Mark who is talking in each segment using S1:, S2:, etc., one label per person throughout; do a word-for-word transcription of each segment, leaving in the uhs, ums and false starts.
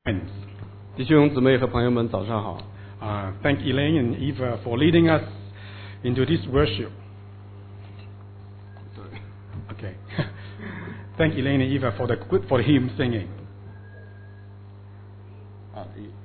S1: 弟兄姊妹和朋友们，早上好。
S2: Uh, thank Elaine and Eva for leading us into this worship. Okay. Thank Elaine and Eva for the good for the hymn singing.
S1: 啊，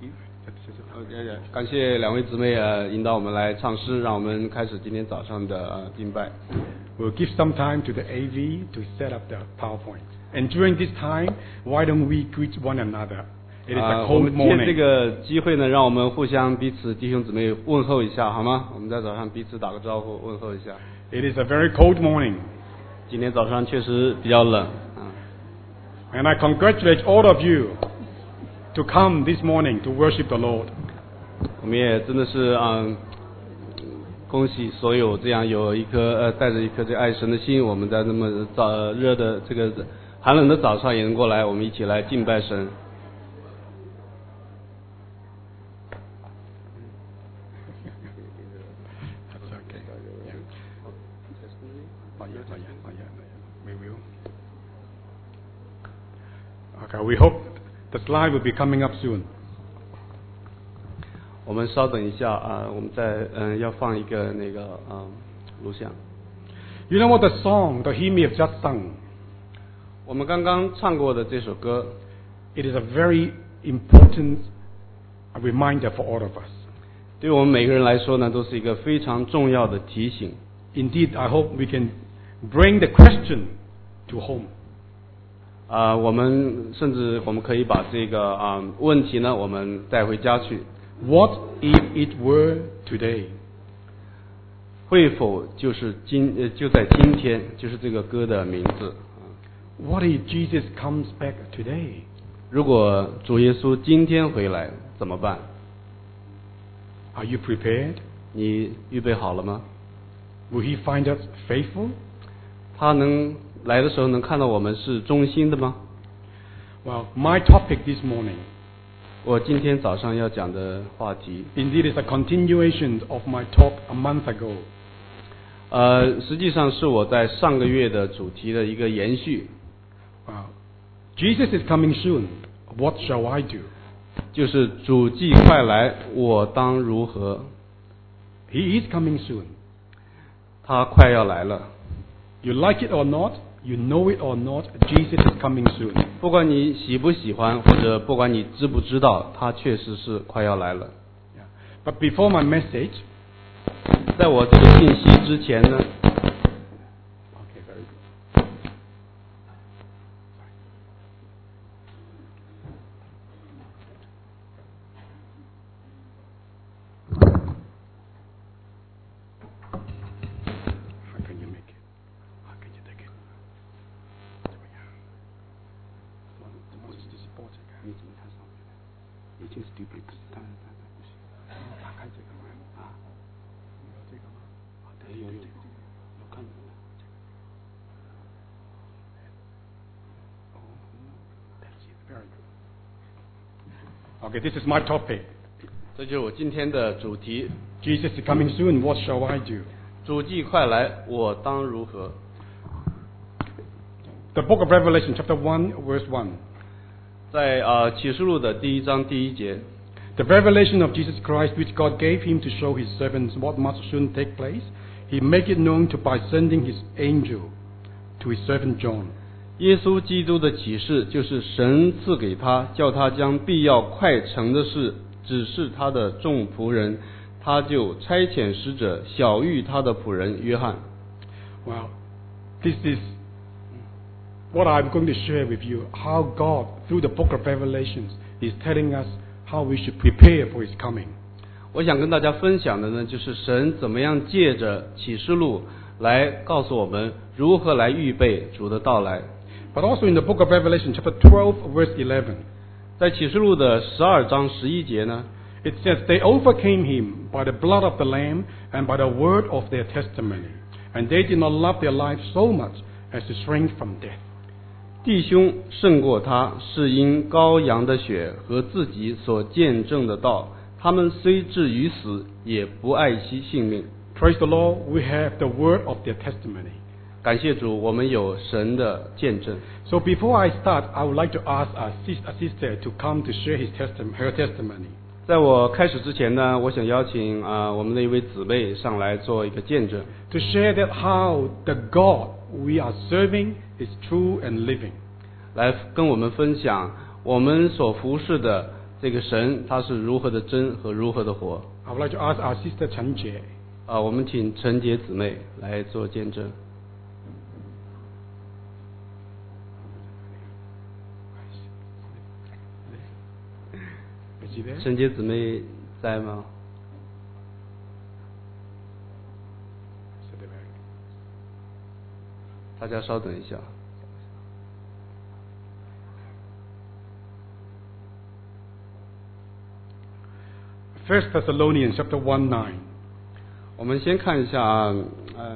S1: 感谢两位姊妹呃引导我们来唱诗，让我们开始今天早上的呃敬拜。
S2: We'll give some time to the A V to set up the PowerPoint. And during this time, why don't we greet one another? It is a cold morning.
S1: 我们借这个机会呢，让我们互相彼此弟兄姊妹问候一下，好吗？我们在早上彼此打个招呼，问候一下。
S2: It is a very cold morning.
S1: 今天早上确实比较冷啊。
S2: And I congratulate all of you to come this morning to worship the Lord.
S1: 我们也真的是嗯，恭喜所有这样有一颗呃带着一颗这爱神的心，我们在那么早热的这个寒冷的早上也能过来，我们一起来敬拜神。
S2: Okay, we hope the slide will be coming up soon.
S1: 我们稍等一下啊，我们再嗯要放一个那个嗯录像。
S2: You know what the song, the hymn we have just sung?
S1: 我们刚刚唱过的这首歌
S2: It is a very important reminder for all of us.
S1: 对我们每个人来说呢，都是一个非常重要的提醒。
S2: Indeed, I hope we can bring the question to home.
S1: 啊，我们甚至我们可以把这个啊问题呢，我们带回家去。
S2: What if it were today?
S1: 会否就是今呃就在今天，就是这个歌的名字。
S2: What if Jesus comes back today?
S1: 如果主耶稣今天回来怎么办？
S2: Are you prepared?
S1: 你预备好了吗？
S2: Will he find us faithful?
S1: 他能来的时候能看到我们是忠心的吗？
S2: Well, my topic this morning,
S1: 我今天早上要讲的话题
S2: indeed, is a continuation of my talk a month ago.
S1: 呃，实际上是我在上个月的主题的一个延续。
S2: Wow. Jesus is coming soon. What shall I do?
S1: 就是主既快来，我当如何？
S2: He is coming soon.
S1: 他快要来了。
S2: You like it or not, you know it or not, Jesus is coming soon.
S1: 不管你喜不喜欢，或者不管你知不知道，他确实是快要来了。
S2: Yeah. But before my message,
S1: 在我这个信息之前呢，
S2: okay, very good. How can you make it? How can you take it? 怎么是这是报这个？你怎么看上面？已经是 duplicate， 当然当然不行。打开这个嘛啊，有这个吗？啊，对，有有有，有看到吗？哦 ，that's it, very good. Okay, this is my topic.
S1: 这就是我今天的主题。
S2: Jesus is coming soon. What shall I do?
S1: 主既快来，我当如何？
S2: The book of Revelation, chapter one, verse one.
S1: 在呃启示录的第一章第一节，
S2: The revelation of Jesus Christ, which God gave him to show his servants what must soon take place, he make it known to by sending his angel to his servant John.
S1: 耶稣基督的启示就是神赐给他，叫他将必要快成的事指示他的众仆人，他就差遣使者晓谕他的仆人约翰。
S2: Well, this is what I'm going to share with you, how God, through the book of Revelations, is telling us how we should prepare for his coming.
S1: 我想跟大家分享的呢，就是神怎么样借着启示录来告诉我们如何来预备主的到来。
S2: But also in the book of Revelation, chapter twelve, verse eleven,
S1: 在启示录的十二章十一节呢，
S2: it says, They overcame him by the blood of the Lamb and by the word of their testimony, and they did not love their lives so much as to shrink from death.
S1: 弟兄胜过他，是因羔羊的血和自己所见证的道。他们虽至于死，也不爱惜性命。
S2: Praise the Lord, we have the word of their testimony.
S1: 感谢主，我们有神的见证。
S2: So before I start, I would like to ask a sister to come to share his testim- her testimony.
S1: 在我开始之前呢，我想邀请啊、呃、我们的一位姊妹上来做一个见证，
S2: To share that how the God we are serving is true and living.
S1: 来跟我们分享我们所服侍的这个神，他是如何的真和如何的活。
S2: I would like to ask our sister Chen Jie.
S1: 啊、我们请陈杰姊妹来做见证。
S2: Is she there?
S1: 陈杰姊妹在吗？
S2: Sit there back.
S1: 大家稍等一下。
S2: First Thessalonians chapter one nine.
S1: 我们先看一下啊，呃，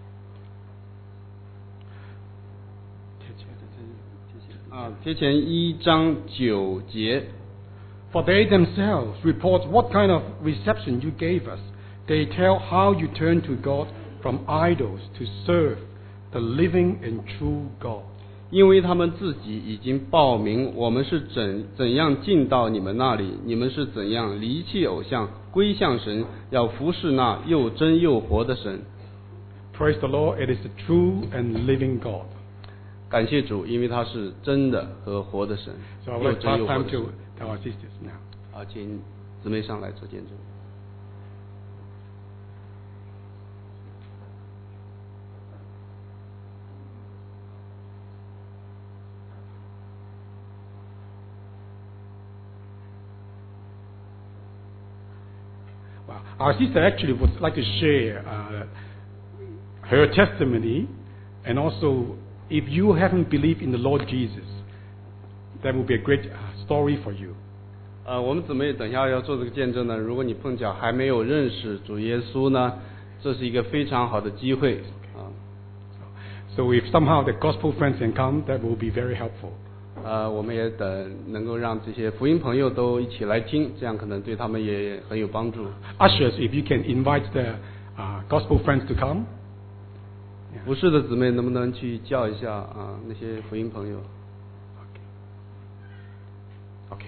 S1: 啊，贴前一章九节。
S2: For they themselves report what kind of reception you gave us. They tell how you turned to God from idols to serve the living and true God.
S1: 因为他们自己已经报明，我们是怎怎样进到你们那里，你们是怎样离弃偶像，归向神，要服侍那又真又活的神。
S2: Praise the Lord, it is the true and living God.
S1: 感谢主，因为他是真的和活的神，
S2: So I would
S1: 又
S2: like
S1: 真
S2: pass
S1: 又活
S2: time
S1: 的
S2: to
S1: 神。
S2: our sisters now.
S1: 啊，请姊妹上来做见证。
S2: Wow. Our sister actually would like to share uh, her testimony, and also if you haven't believed in the Lord Jesus, that would be a great uh, story for you.
S1: 呃，我们姊妹等一下要做这个见证呢。如果你碰巧还没有认识主耶稣呢，这是一个非常好的机会啊。
S2: So if somehow the gospel friends can come, that will be very helpful.
S1: 呃，我们也等能够让这些福音朋友都一起来听，这样可能对他们也很有帮助。
S2: Ushers, if you can invite the uh, gospel friends to come.
S1: 服侍的姊妹能不能去叫一下啊那些福音朋友？
S2: Okay.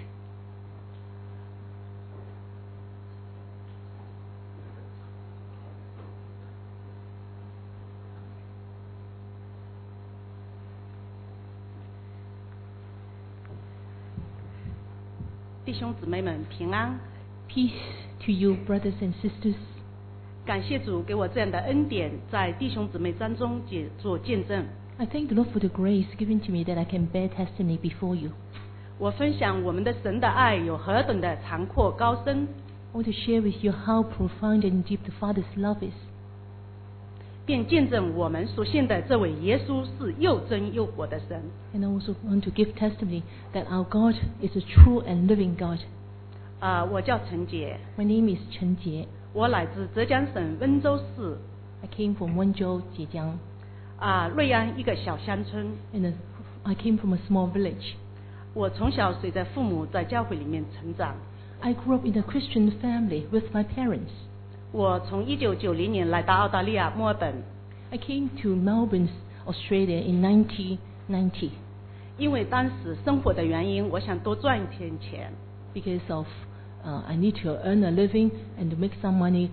S3: 弟兄姊妹们平安，
S4: Peace to you, brothers and sisters.
S3: 感谢主给我这样的恩典，在弟兄姊妹当中解做见证。
S4: I thank the Lord for the grace given to me that I can bear testimony before you.
S3: 我分享我们的神的爱有何等的长阔高深，
S4: I want to share with you how profound and deep the Father's love is,
S3: 并见证我们所信的这位耶稣是又真又活的神。
S4: and I also want to give testimony that our God is a true and living God.
S3: 啊、我叫陈杰，
S4: My name is Chen Jie.
S3: 我来自浙江省温州市
S4: I came from Wenzhou, Zhejiang,
S3: 啊、瑞安一个小乡村。
S4: and I came from a small village.
S3: 我从小随着父母在教会里面成长。
S4: I grew up in a Christian family with my parents.
S3: 我从一九九零年来到澳大利亚墨尔本，
S4: I came to Melbourne, Australia in nineteen ninety
S3: 因为当时生活的原因，我想多赚一点钱。
S4: because of uh, I need to earn a living and to make some money.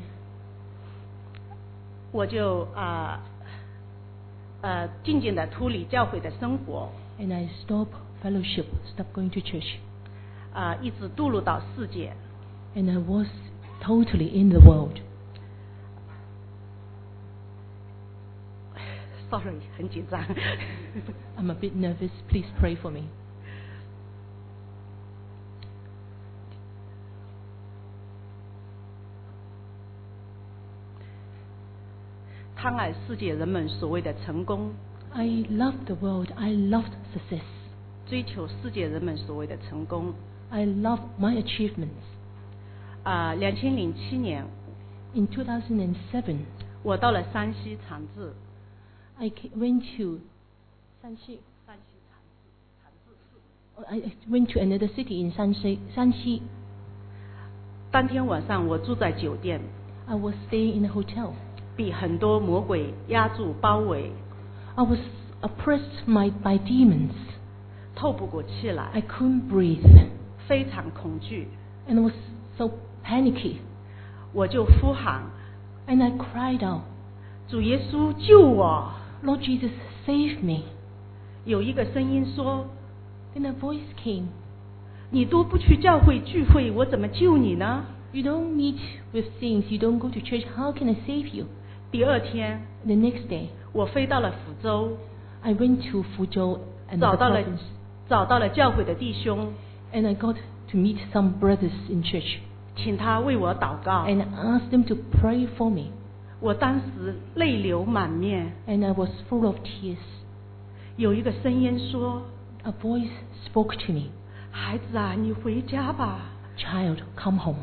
S3: 我就啊呃渐渐的脱离教会的生活，
S4: And I stopped fellowship, stopped going to church.
S3: 啊、一直堕入到世界。
S4: And I was totally in the world.
S3: Sorry， 很紧张。
S4: I'm a bit nervous. Please pray for me.
S3: 贪爱世界人们所谓的成功，
S4: I loved the world. I loved success.
S3: 追求世界人们所谓的成功。
S4: I loved my achievements.
S3: 啊、两千零七年，
S4: In two thousand seven,
S3: 我到了山西长治。
S4: I ca- went to Shanxi.
S3: 山西长治，长治市。
S4: I I went to another city in Shanxi. Shanxi.
S3: 当天晚上，我住在酒店，
S4: I was staying in a hotel.
S3: 被很多魔鬼压住包围。
S4: I was oppressed my, by demons.
S3: 透不过气
S4: I
S3: 来，
S4: couldn't breathe.
S3: 非常恐惧，
S4: And I was so panicky.
S3: 我就呼喊
S4: And I cried out,
S3: 主耶稣救我。
S4: Lord Jesus, save me.
S3: 有一个声音说
S4: Then a voice came,
S3: 你都不去教会聚会，我怎么救你呢？
S4: You don't meet with saints, you don't go to church, how can I save you?
S3: 第二天
S4: The next day,
S3: 我飞到了福州，
S4: I went to Fuzhou,
S3: 找
S4: another
S3: 到了
S4: province,
S3: 找到了教会的弟兄，
S4: and I got to meet some brothers in church,
S3: 请他为我祷告。
S4: and I asked them to pray for me.
S3: 我当时泪流满面，
S4: And I was full of tears.
S3: 有一个声音说
S4: A voice spoke to me,
S3: 孩子啊，你回家吧。
S4: Child, come home.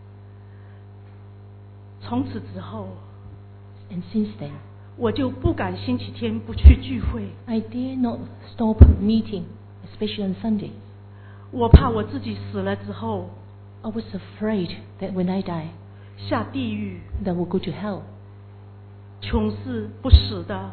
S3: 从此之后，
S4: And since then,
S3: 我就不敢星期天不去聚会，
S4: I dare not stop meeting, especially on Sunday.
S3: 我怕我自己死了之后
S4: I was afraid that when I die,
S3: 下地狱，
S4: that I will go to hell,
S3: 穷是不死的，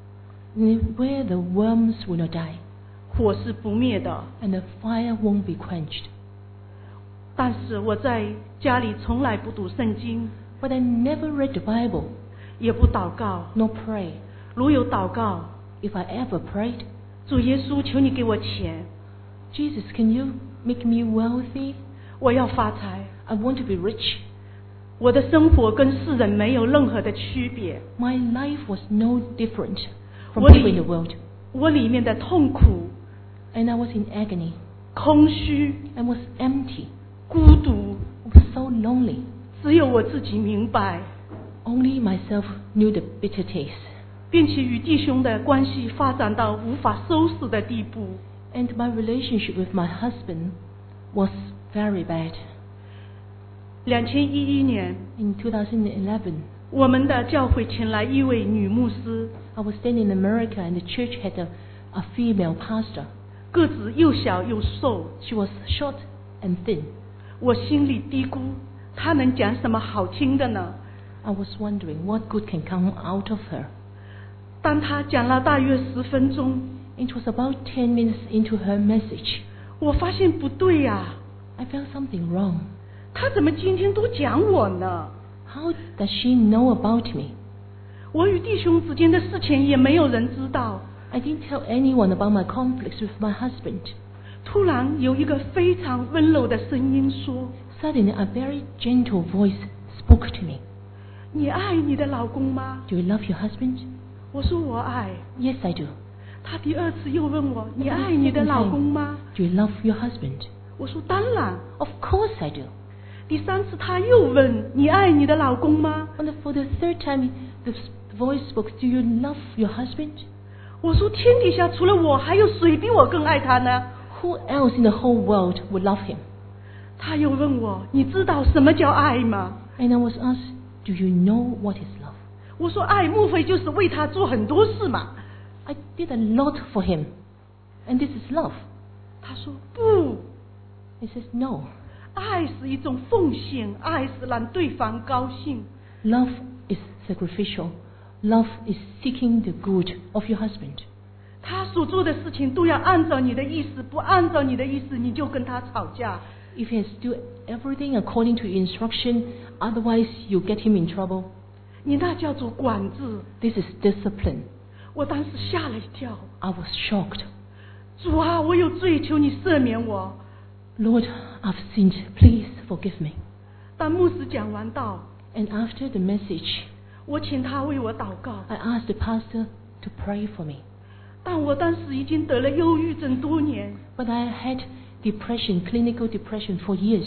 S4: where the worms will not die,
S3: 火是不灭的。
S4: and the fire won't be quenched.
S3: 但是我在家里从来不读圣经，
S4: But I never read the Bible,
S3: 也不祷告。
S4: nor pray.
S3: 如有祷告，
S4: If I ever prayed,
S3: 主耶稣，求你给我钱，
S4: Jesus, can you make me wealthy?
S3: 我要发财。
S4: I want to be rich.
S3: 我的生活跟世人没有任何的区别，
S4: My life was no different from
S3: 我
S4: people in
S3: 里
S4: the world.
S3: 我里面的痛苦、
S4: And I was in agony.
S3: 空虚、
S4: I was empty.
S3: 孤独，
S4: I was so lonely.
S3: 只有我自己明白，
S4: Only myself knew the bitter taste.
S3: 并且与弟兄的关系发展到无法收拾的地步。
S4: And my relationship with my husband was very bad.
S3: 两千一一年，
S4: In two thousand eleven,
S3: 我们的教会请来一位女牧师，
S4: I was staying in America and the church had a, a female pastor.
S3: 个子又小又瘦。
S4: She was short and thin.
S3: 我心里嘀咕，她能讲什么好听的呢？
S4: I was wondering what good can come out of her.
S3: 当她讲了大约十分钟，
S4: It was about ten minutes into her message.
S3: 我发现不对呀、
S4: I felt something wrong.
S3: 她怎么今天都讲我呢？
S4: How does she know about me?
S3: 我与弟兄之间的事情也没有人知道。
S4: I didn't tell anyone about my conflicts with my husband.
S3: 突然有一个非常温柔的声音说
S4: Suddenly, a very gentle voice spoke to me.
S3: 你爱你的老公吗？
S4: Do you love your husband?
S3: 我说我爱。
S4: Yes, I do.
S3: 他第二次又问我，你爱你的老公吗？
S4: Do you love your husband?
S3: 我说当然。
S4: Of course I do.
S3: 第三次他又问，你爱你的老公吗？
S4: And for the third time, the voice spoke, Do you love your husband?
S3: 我说天底下除了我，还有谁比我更爱他呢？
S4: Who else in the whole world would love him?
S3: 他又问我，你知道什么叫爱吗？
S4: And I was asked, Do you know what is love?
S3: 我说爱莫非就是为他做很多事嘛？
S4: I did a lot for him. And this is love.
S3: 他说不，
S4: He says, No.
S3: 爱是一种奉献，爱是让对方高兴。
S4: Love is sacrificial. Love is seeking the good of your husband.
S3: 他所做的事情都要按照你的意思，不按照你的意思，你就跟他吵架。
S4: If he has to do everything according to instruction, otherwise you get him in trouble.
S3: 你那叫做管制。
S4: This is discipline.
S3: 我当时吓了一跳。
S4: I was shocked.
S3: 主啊，我有罪，求你赦免我。
S4: Lord, I've sinned. Please forgive me.
S3: 当牧师讲完道，
S4: And after the message,
S3: 我请他为我祷告。
S4: I asked the pastor to pray for me.
S3: 但我当时已经得了忧郁症多年，
S4: But I had depression, clinical depression for years.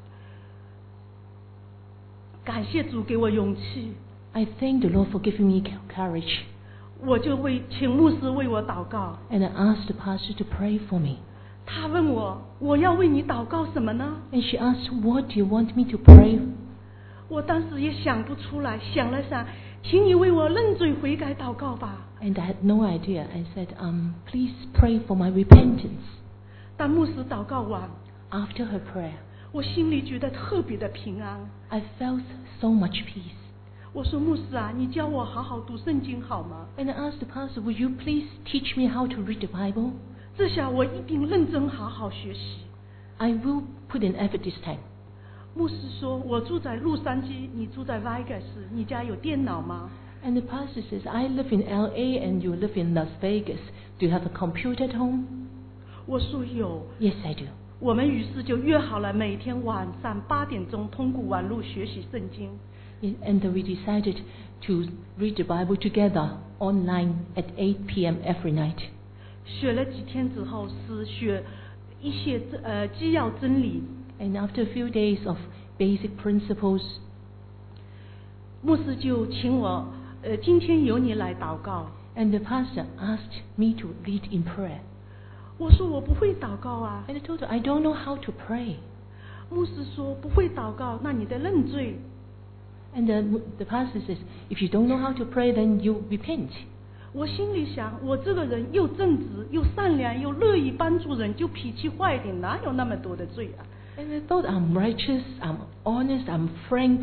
S3: 感谢主给我勇气，
S4: I thank the Lord for giving me courage.
S3: 我就为请牧师为我祷告。
S4: And I asked the pastor to pray for me.
S3: 他问我，我要为你祷告什么呢？
S4: And she asked, What do you want me to pray?
S3: 我当时也想不出来，想了想，请你为我认罪悔改祷告吧。
S4: And I had no idea. I said, um, Please pray for my repentance.
S3: 当牧师祷告完，
S4: After her prayer,
S3: 我心里觉得特别的平安。
S4: I felt so much peace.
S3: 我说牧师啊，你教我好好读圣经好吗？
S4: And I asked the pastor, would you please teach me how to read the Bible?
S3: 这下我一定认真好好学习。
S4: I will put in effort this time.
S3: 牧师说，我住在洛杉矶，你住在 Vegas， 你家有电脑吗？
S4: And the pastor says, I live in L A and you live in Las Vegas. Do you have a computer at home?
S3: 我说有。
S4: Yes, I do.
S3: 我们于是就约好了每天晚上八点钟通过网络学习圣经。
S4: And we decided to read the Bible together online at eight p.m. every night.
S3: 学了几天之后，是学一些呃基要真理。
S4: And after a few days of basic principles,
S3: 牧师就请我，呃，今天由你来祷告。
S4: and the pastor asked me to lead in prayer.
S3: 我说我不会祷告啊。
S4: And I told her, I don't know how to pray.
S3: 牧师说不会祷告，那你得认罪。
S4: And the, the pastor says, if you don't know how to pray, then you repent.
S3: 我心里想，我这个人又正直又善良又乐意帮助人，就脾气坏一点，哪有那么多的罪啊？
S4: And I thought, I'm righteous, I'm honest, I'm frank.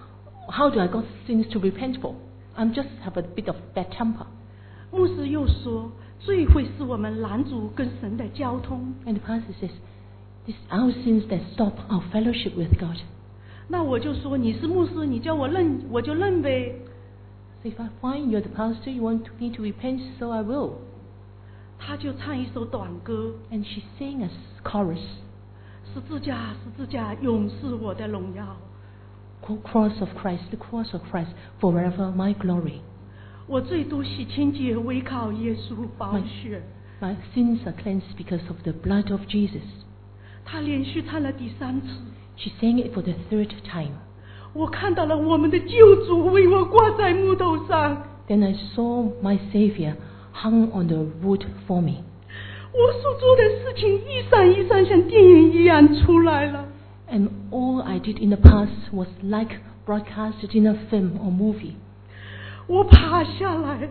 S4: How do I got things to repent for? I'm just have a bit of bad temper.
S3: 牧师又说，罪会使我们拦阻跟神的交通。
S4: And the pastor says, these are our sins that stop our fellowship with God.
S3: 那我就说，你是牧师，你叫我认，我就认呗。
S4: So if I find you're the pastor, you want me to repent, so I will.
S3: 他就唱一首短歌，
S4: And she sang a chorus.
S3: 十字架，十字架，永是我的荣耀。
S4: Cross of Christ, the cross of Christ, forever my glory.
S3: 我最多洗清洁，唯靠耶稣宝血。
S4: My sins are cleansed because of the blood of Jesus.
S3: 他连续唱了第三次，
S4: She sang it for the third time.
S3: 我看到了我们的救主为我挂在木头上。
S4: Then I saw my Savior hung on the wood for me.
S3: 我所做的事情一闪一闪，像电影一样出来了。
S4: And all I did in the past was like broadcasted in a film or movie.
S3: 我爬下来，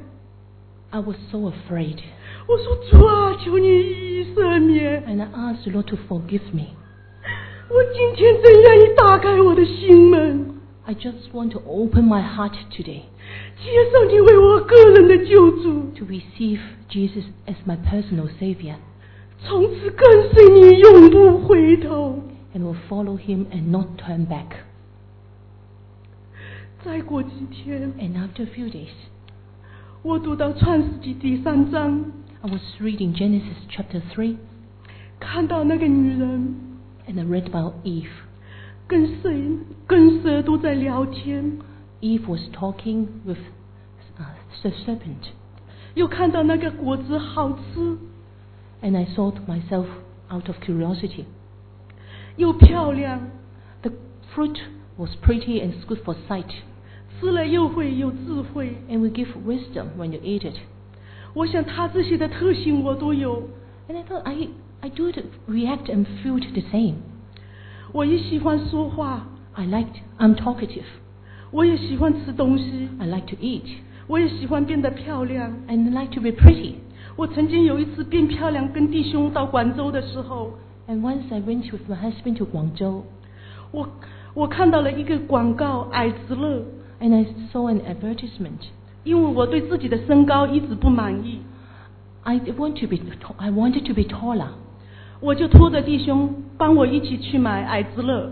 S4: I was so afraid.
S3: 我说主啊，求你以赦免。
S4: And I asked the Lord to forgive me.
S3: 我今天真愿意打开我的心门，
S4: I just want to open my heart today
S3: 接受你为我个人的救主，
S4: to receive Jesus as my personal Savior
S3: 从此跟随你，永不回头。
S4: and will follow Him and not turn back.
S3: 再过几天，
S4: And after a few days,
S3: 我读到创世纪第三章，
S4: I was reading Genesis chapter three
S3: 看到那个女人
S4: and I read about Eve.
S3: 跟谁跟蛇都在聊天，
S4: Eve was talking with uh, the serpent.
S3: 又看到那个果子好吃
S4: And I thought to myself out of curiosity,
S3: 又漂亮，
S4: the fruit was pretty and good for sight
S3: 吃了又会有智慧。
S4: and will give wisdom when you eat it.
S3: 我想他这些的特性我都有。
S4: And I thought I, I do it, react and feel the same.
S3: 我也喜欢说话，
S4: I liked, I'm talkative.
S3: 我也喜欢吃东西，
S4: I like to eat
S3: 我也喜欢变得漂亮。
S4: and I like to be pretty.
S3: 我曾经有一次变漂亮，跟弟兄到广州的时候，
S4: And once I went with my husband to Guangzhou
S3: 我我看到了一个广告矮子乐，
S4: and I saw an advertisement.
S3: 因为我对自己的身高一直不满意，
S4: I want to be, I wanted to be taller.
S3: 我就拖着弟兄帮我一起去买矮子乐。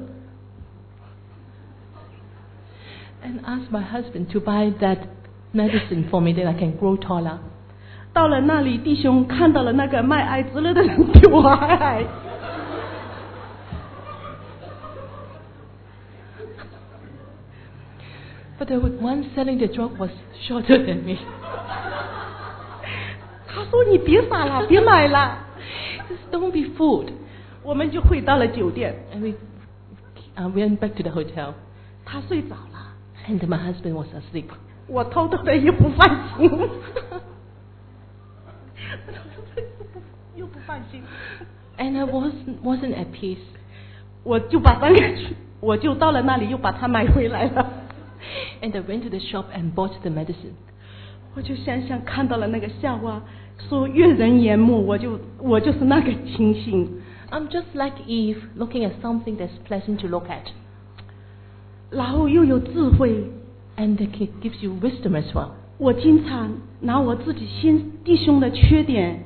S4: And asked my husband to buy that medicine for me that I can grow taller.
S3: 到了那里，弟兄看到了那个卖矮子乐的人比我还矮。
S4: But the one selling the drug was shorter than me.
S3: 他说：“你别傻了，别买了。
S4: Just don't be fooled. ”
S3: 我们就回到了酒店，
S4: And we uh, went back to the hotel.
S3: 他睡着了，
S4: And my husband was asleep.
S3: 我偷偷的又不放心，又不放心，
S4: And I wasn't, wasn't at peace.
S3: 我就把那个，我就到了那里，又把它买回来了。
S4: And I went to the shop and bought the medicine.
S3: 我就想想看到了那个笑话，说悦人眼目，我就我就是那个情形。
S4: I'm just like Eve, looking at something that's pleasant to look at.
S3: 然后又有智慧，
S4: And And He gives you wisdom as well.
S3: 我经常拿我自己先弟兄的缺点，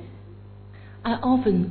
S4: I often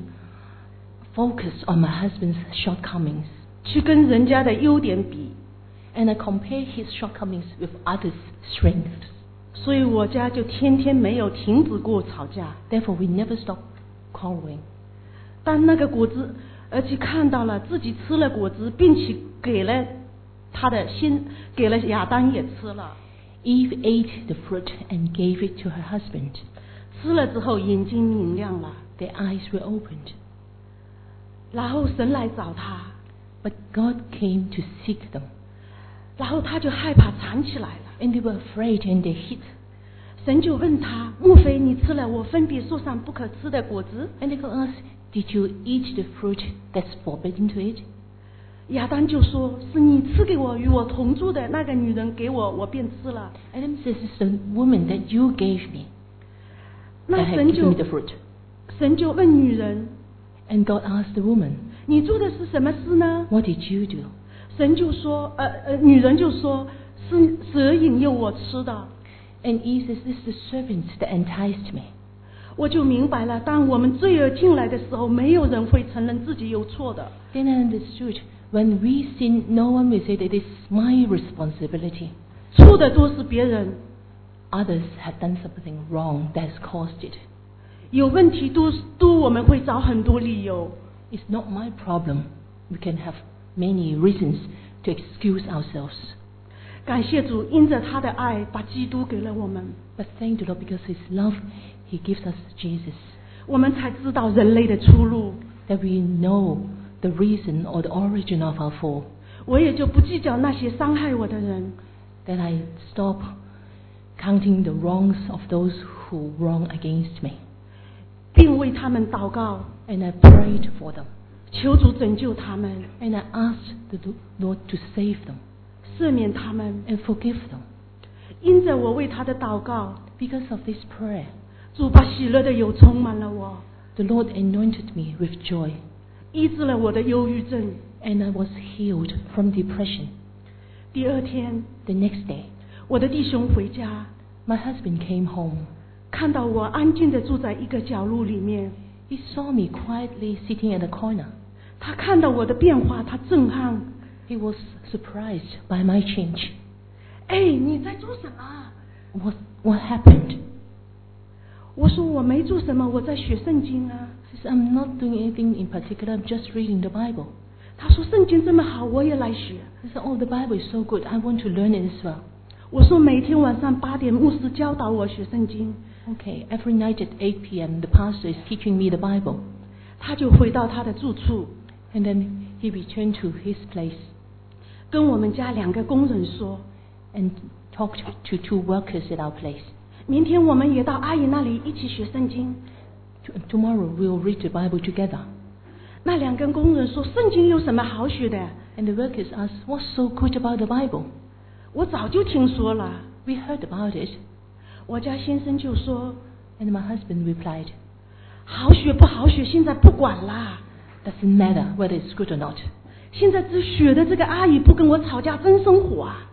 S4: focus on my husband's shortcomings,
S3: 去跟人家的优点比，
S4: and I compare his shortcomings with others' strengths.
S3: 所以我家就天天没有停止过吵架。
S4: Therefore, we never stop quarreling.
S3: 当那个果子，而且看到了自己吃了果子，并且给了他的先给了亚当也吃了，
S4: Eve ate the fruit and gave it to her husband.
S3: 吃了之后眼睛明亮了，
S4: Their eyes were opened.
S3: 然后神来找他，
S4: But God came to seek them.
S3: 然后他就害怕藏起来了。
S4: And they were afraid and they hid.
S3: 神就问他：莫非你吃了我分别树上不可吃的果子？
S4: And they could ask, did you eat the fruit that's forbidden to eat?
S3: 亚当就说：是你赐给我与我同住的那个女人给我，我便吃了。
S4: Adam says, it's the woman that you gave me
S3: 那
S4: that had
S3: 神
S4: given
S3: 就
S4: me the fruit.
S3: 神就问女人：
S4: And God asked the woman,
S3: 你做的是什么事呢？
S4: what did you do?
S3: 神就说：呃呃，女人就说是蛇引诱我吃的。
S4: And Eve says, this is the serpent that enticed me.
S3: 我就明白了，当我们罪恶进来的时候，没有人会承认自己有错的。
S4: Then I understood, when we sin, no one will say that it's my responsibility.
S3: 错的都是别人，
S4: Others have done something wrong that has caused it.
S3: 有问题都都我们会找很多理由。
S4: It's not my problem. We can have many reasons to excuse ourselves.
S3: 感谢主，因着他的爱，把基督给了我们，
S4: But thank the Lord, because His love, He gives us Jesus.
S3: 我们才知道人类的出路。
S4: That we know the reason or the origin of our fall.
S3: 我也就不计较那些伤害我的人，
S4: That I stop counting the wrongs of those who wrong against me.
S3: 并为他们祷告，
S4: And I prayed for them.
S3: 求主拯救他们，
S4: And I asked the Lord to save them
S3: 赦免他们。
S4: and forgive them.
S3: 因着我为他的祷告，
S4: Because of this prayer,
S3: 主把喜乐的油充满了我，
S4: the Lord anointed me with joy.
S3: 医治了我的忧郁症。
S4: And I was healed from depression.
S3: 第二天，
S4: The next day,
S3: 我的弟兄回家，
S4: my husband came home.
S3: 看到我安静的住在一个角落里面，
S4: He saw me quietly sitting at a corner.
S3: 他看到我的变化，他震撼。
S4: He was surprised by my change.
S3: 哎，你在做什么？
S4: What, what happened?
S3: 我说我没做什么，我在学圣经啊。
S4: He says, I'm not doing anything in particular, I'm just reading the Bible.
S3: 他说圣经这么好，我也来学。
S4: He said, oh, the Bible is so good, I want to learn it as well.
S3: 我说每天晚上八点，牧师教导我学圣经。
S4: Okay, every night at eight p.m. the pastor is teaching me the Bible.
S3: 他就回到他的住处，
S4: And then he returned to his place
S3: 跟我们家两个工人说，
S4: and talked to two workers at our place.
S3: 明天我们也到阿姨那里一起学圣经。
S4: T- Tomorrow we'll read the Bible together.
S3: 那两个工人说，圣经有什么好学的？
S4: And the workers asked, what's so good about the Bible?
S3: 我早就听说了。
S4: We heard about it.
S3: 我家先生就说，
S4: And my husband replied,
S3: 好学不好学，现在不管啦。
S4: doesn't matter whether it's good or not.
S3: 现在只学的这个阿姨不跟我吵架，真生火啊！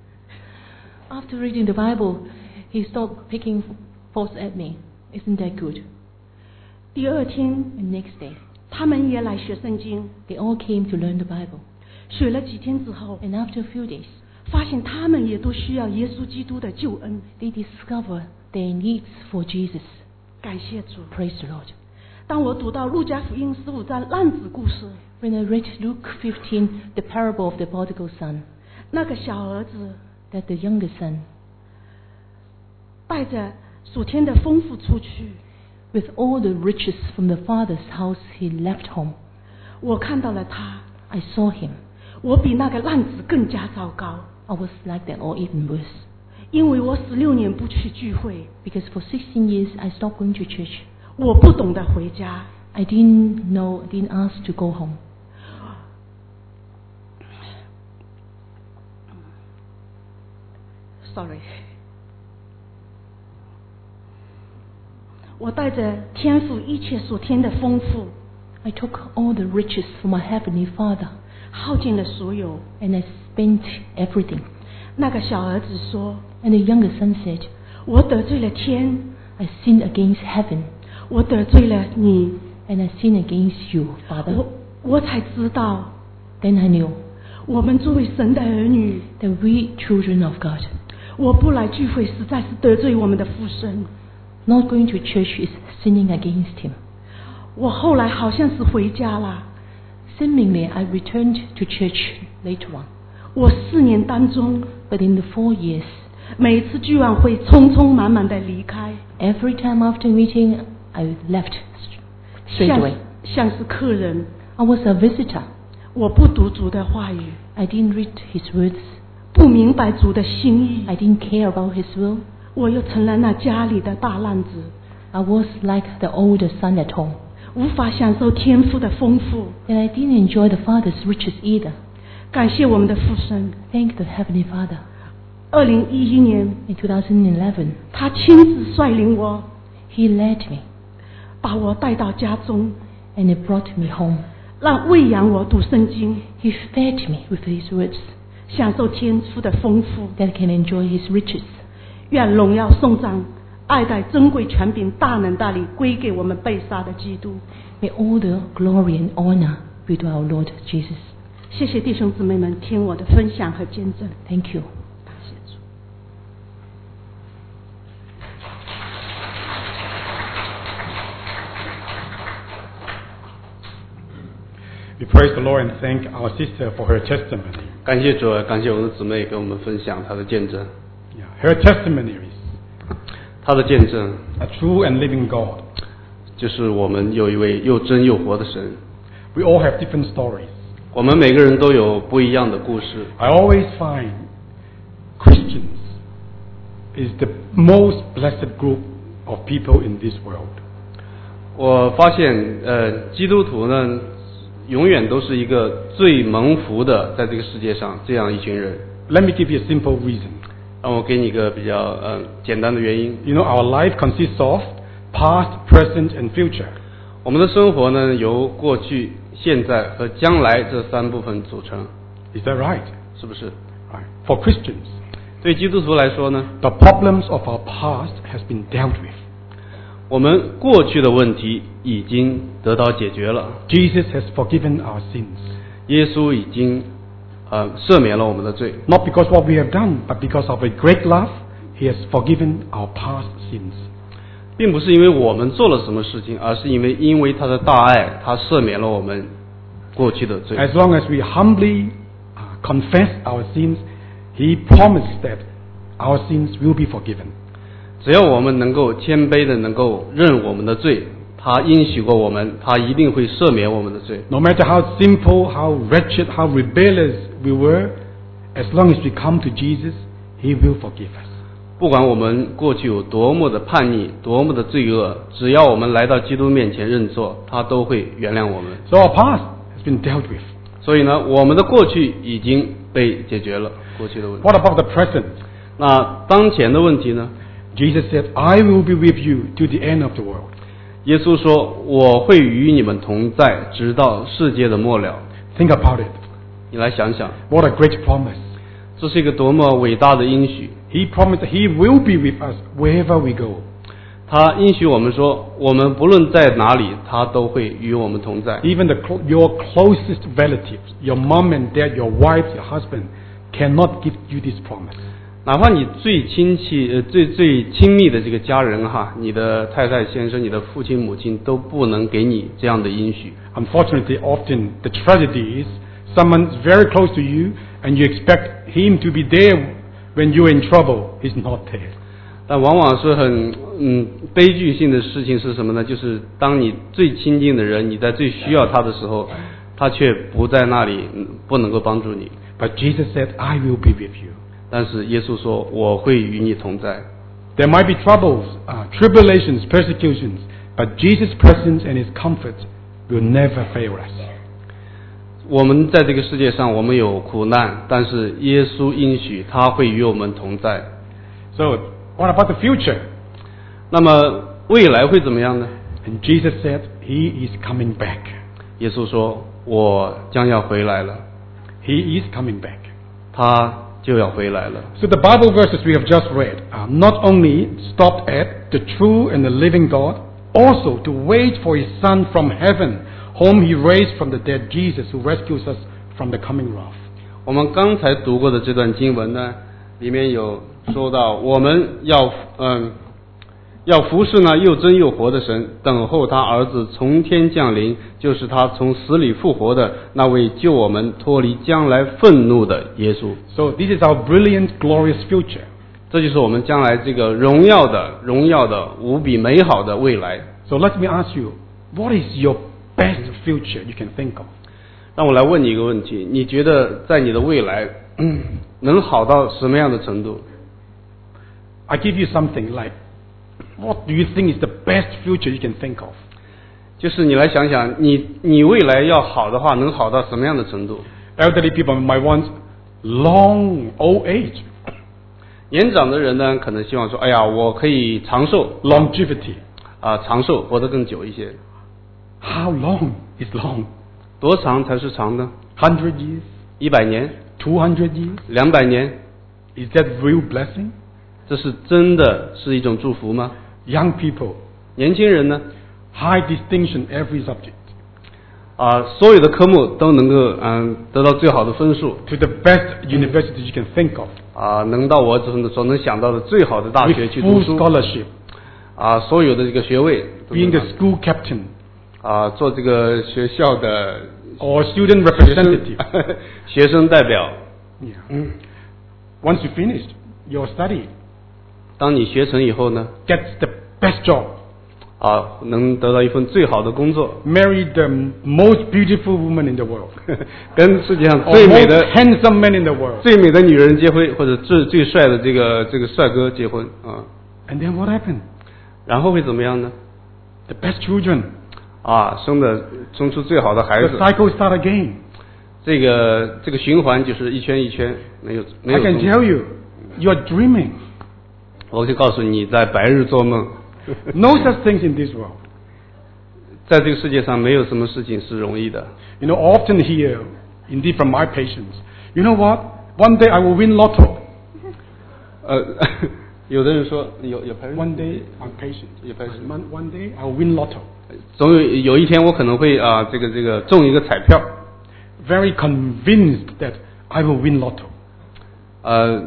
S4: After reading the Bible, he stopped picking faults at me. Isn't that good?
S3: 第二天，
S4: And next day,
S3: 他们也来学圣经，
S4: they all came to learn the Bible.
S3: 学了几天之后，
S4: And after a few days,
S3: 发现他们也都需要耶稣基督的救恩。
S4: they discover their needs for Jesus.
S3: 感谢主。
S4: Praise the Lord.
S3: 当我读到路加福音十五章浪子故事，
S4: When I read Luke fifteen, the parable of the prodigal son,
S3: 那个小儿子
S4: that the younger son,
S3: 带着属天的丰富出去，
S4: with all the riches from the father's house, he left home.
S3: 我看到了他，
S4: I saw him.
S3: 我比那个浪子更加糟糕，
S4: I was like that or even worse.
S3: 因为我十六年不去聚会，
S4: Because for sixteen years, I stopped going to church.
S3: 我不懂得回家。
S4: I didn't know, didn't ask to go home.
S3: Sorry， 我带着天赋一切属天的丰富，
S4: I took all the riches from my heavenly Father,
S3: 耗尽了所有。
S4: and I spent everything.
S3: 那个小儿子说
S4: And the younger son said,
S3: 我得罪了天，
S4: I sinned against heaven,
S3: 我得罪了你，
S4: and I sinned against you, Father.
S3: 我我才知道
S4: Then I knew
S3: 我们作为神的儿女，
S4: that we children of God,
S3: 我不来聚会实在是得罪我们的父神。
S4: not going to church is sinning against him.
S3: 我后来好像是回家了，
S4: Seemingly, I returned to church later on.
S3: 我四年当中，
S4: But in the four years,
S3: 每一次聚完会匆匆忙忙的离开，
S4: every time after meeting, I left straight
S3: 像
S4: away.
S3: 像是客人。
S4: I was a visitor.
S3: 我不读主的话语，
S4: I didn't read his words.
S3: 不明白主的心意，
S4: I didn't care about his will.
S3: 我又成了那家里的大浪子，
S4: I was like the older son at home.
S3: 无法享受天赋的丰富。
S4: And I didn't enjoy the Father's riches either.
S3: 感谢我们的父神，
S4: Thank the Heavenly Father.
S3: 二零一一年，
S4: In two thousand eleven,
S3: 他亲自率领我，
S4: He led me
S3: 把我带到家中，
S4: and He brought me home.
S3: 让喂养我读圣经，
S4: He fed me with His words
S3: 享受天赋的丰富。
S4: that I can enjoy His riches.
S3: 愿荣耀颂赞、爱戴、珍贵权柄、大能大力归给我们被杀的基督。
S4: May all the glory and honor be to our Lord Jesus.
S3: 谢谢弟兄姊妹们听我的分享和见证。
S4: Thank you.
S3: 感谢主。
S2: We praise the Lord and thank our sister for her testimony.
S1: 感谢主，感谢我们的姊妹给我们分享她的见证。
S2: Yeah, her testimony is
S1: 她的见证
S2: a true and living God.
S1: 就是我们有一位又真又活的神。
S2: We all have different stories.
S1: 我们每个人都有不一样的故事。
S2: I always find Christians is the most blessed group of people in this world.
S1: 我发现，呃，基督徒呢，永远都是一个最蒙福的，在这个世界上这样一群人。
S2: Let me give you a simple reason.
S1: 让我给你一个比较呃简单的原因。
S2: You know, our life consists of past, present, and future.
S1: 我们的生活呢，由过去、现在和将来这三部分组成，
S2: Is that right?
S1: 是不是？
S2: Right. For Christians,
S1: 对基督徒来说呢，
S2: the problems of our past has been dealt with.
S1: 我们过去的问题已经得到解决了。
S2: Jesus has forgiven our sins.
S1: 耶稣已经呃赦免了我们的罪，
S2: Not because what we have done, but because of a great love, He has forgiven our past sins.
S1: 并不是因为我们做了什么事情，而是因为因为他的大爱，他赦免了我们过去的罪。
S2: As long as we humbly uh, confess our sins, He promised that our sins will be forgiven.
S1: 只要我们能够谦卑的能够认我们的罪，他应许过我们，他一定会赦免我们的罪。
S2: No matter how simple, how wretched, how rebellious we were, as long as we come to Jesus, He will forgive us.
S1: 不管我们过去有多么的叛逆，多么的罪恶，只要我们来到基督面前认错，他都会原谅我们。
S2: So our past has been dealt with.
S1: 所以呢，我们的过去已经被解决了，过去的问题。
S2: What about the present?
S1: 那当前的问题呢？
S2: Jesus said, I will be with you to the end of the world.
S1: 耶稣说：“我会与你们同在，直到世界的末了。
S2: Think about it. ”
S1: 你来想想，
S2: What a great promise.
S1: 这是一个多么伟大的应许！
S2: He promised that He will be with us wherever we go.
S1: 他应许我们说，我们不论在哪里，他都会与我们同在。
S2: Even the, clo- your closest relatives, your mom and dad, your wife, your husband, cannot give you this promise.
S1: 哪怕你最亲戚、呃最最亲密的这个家人哈，你的太太、先生、你的父亲、母亲都不能给你这样的应许。
S2: Unfortunately, often the tragedy is someone's very close to you and you expect him to be there when you're in trouble. He's not there.
S1: 但往往是很嗯悲剧性的事情是什么呢？就是当你最亲近的人，你在最需要他的时候，他却不在那里，嗯不能够帮助你。
S2: But Jesus said, I will be with you.
S1: 但是耶稣说：“我会与你同在。”
S2: There might be troubles, uh, tribulations, persecutions, but Jesus' presence and His comfort will never fail us.
S1: 我们在这个世界上，我们有苦难，但是耶稣应许他会与我们同在。
S2: So, what about the future?
S1: 那么未来会怎么样呢？
S2: And Jesus said, He is coming back.
S1: 耶稣说：“我将要回来了。”
S2: He is coming back.
S1: 他就要回来了。
S2: So the Bible verses we have just read are not only stopped at the true and the living God, also to wait for His Son from heaven, whom He raised from the dead, Jesus, who rescues us from the coming wrath.
S1: 我们刚才读过的这段经文呢，里面有说到我们要嗯要服侍那又真又活的神，等候他儿子从天降临，就是他从死里复活的那位救我们脱离将来愤怒的耶稣。
S2: So this is our brilliant, glorious future.
S1: 这就是我们将来这个荣耀的、荣耀的、无比美好的未来。
S2: So let me ask you, what is your best future you can think of?
S1: 让我来问你一个问题：你觉得在你的未来能好到什么样的程度？
S2: I give you something like, what do you think is the best future you can think of?
S1: 就是你来想想，你你未来要好的话，能好到什么样的程度？
S2: Elderly people might want long old age,
S1: 年长的人呢，可能希望说：“哎呀，我可以长寿
S2: longevity.
S1: 啊、长寿，活得更久一些。
S2: How long is long?
S1: 多长才是长呢？
S2: Hundred years?
S1: 一百年、
S2: Two hundred years?
S1: 两百年，
S2: Is that real blessing?
S1: 这是真的是一种祝福吗？
S2: Young people,
S1: 年轻人呢？
S2: high distinction every subject,
S1: 啊、所有的科目都能够嗯、得到最好的分数
S2: to the best universities you can think of,
S1: 啊、能到我所所能想到的最好的大
S2: with
S1: 学去读
S2: full
S1: 书
S2: scholarship,
S1: 啊、所有的这个学位都
S2: being
S1: 能
S2: the
S1: 拿
S2: school captain
S1: 啊、做这个学校的
S2: or student
S1: 学生
S2: representative.
S1: 学生代表。
S2: Yeah. Once you finished your study,
S1: 当你学成以后呢，
S2: get the best job,
S1: 啊，能得到一份最好的工作，
S2: marry the most beautiful woman in the world,
S1: 跟世界上
S2: or
S1: 最美
S2: most
S1: 的
S2: handsome man in the world.
S1: 最美的女人结婚，或者最最帅的这个这个帅哥结婚啊，
S2: And then what happened?
S1: 然后会怎么样呢？
S2: The best children.
S1: 啊，生的生出最好的孩
S2: The
S1: 子，
S2: cycle start again.
S1: 这个这个循环就是一圈一圈，没有没
S2: I
S1: 有
S2: can
S1: 终
S2: tell you, you are dreaming.
S1: 我就告诉你，你在白日做梦，
S2: No such things in this world.
S1: 在这个世界上没有什么事情是容易的。
S2: You know, I often hear, indeed from my patients, you know what? One day I will win lotto.
S1: 呃，有的人说有有 parents
S2: One day, I'm patient.
S1: 有 parents
S2: One, one day I will win lotto.
S1: 总有有一天我可能会啊、这个这个中一个彩票，
S2: Very convinced that I will win lotto.
S1: 呃，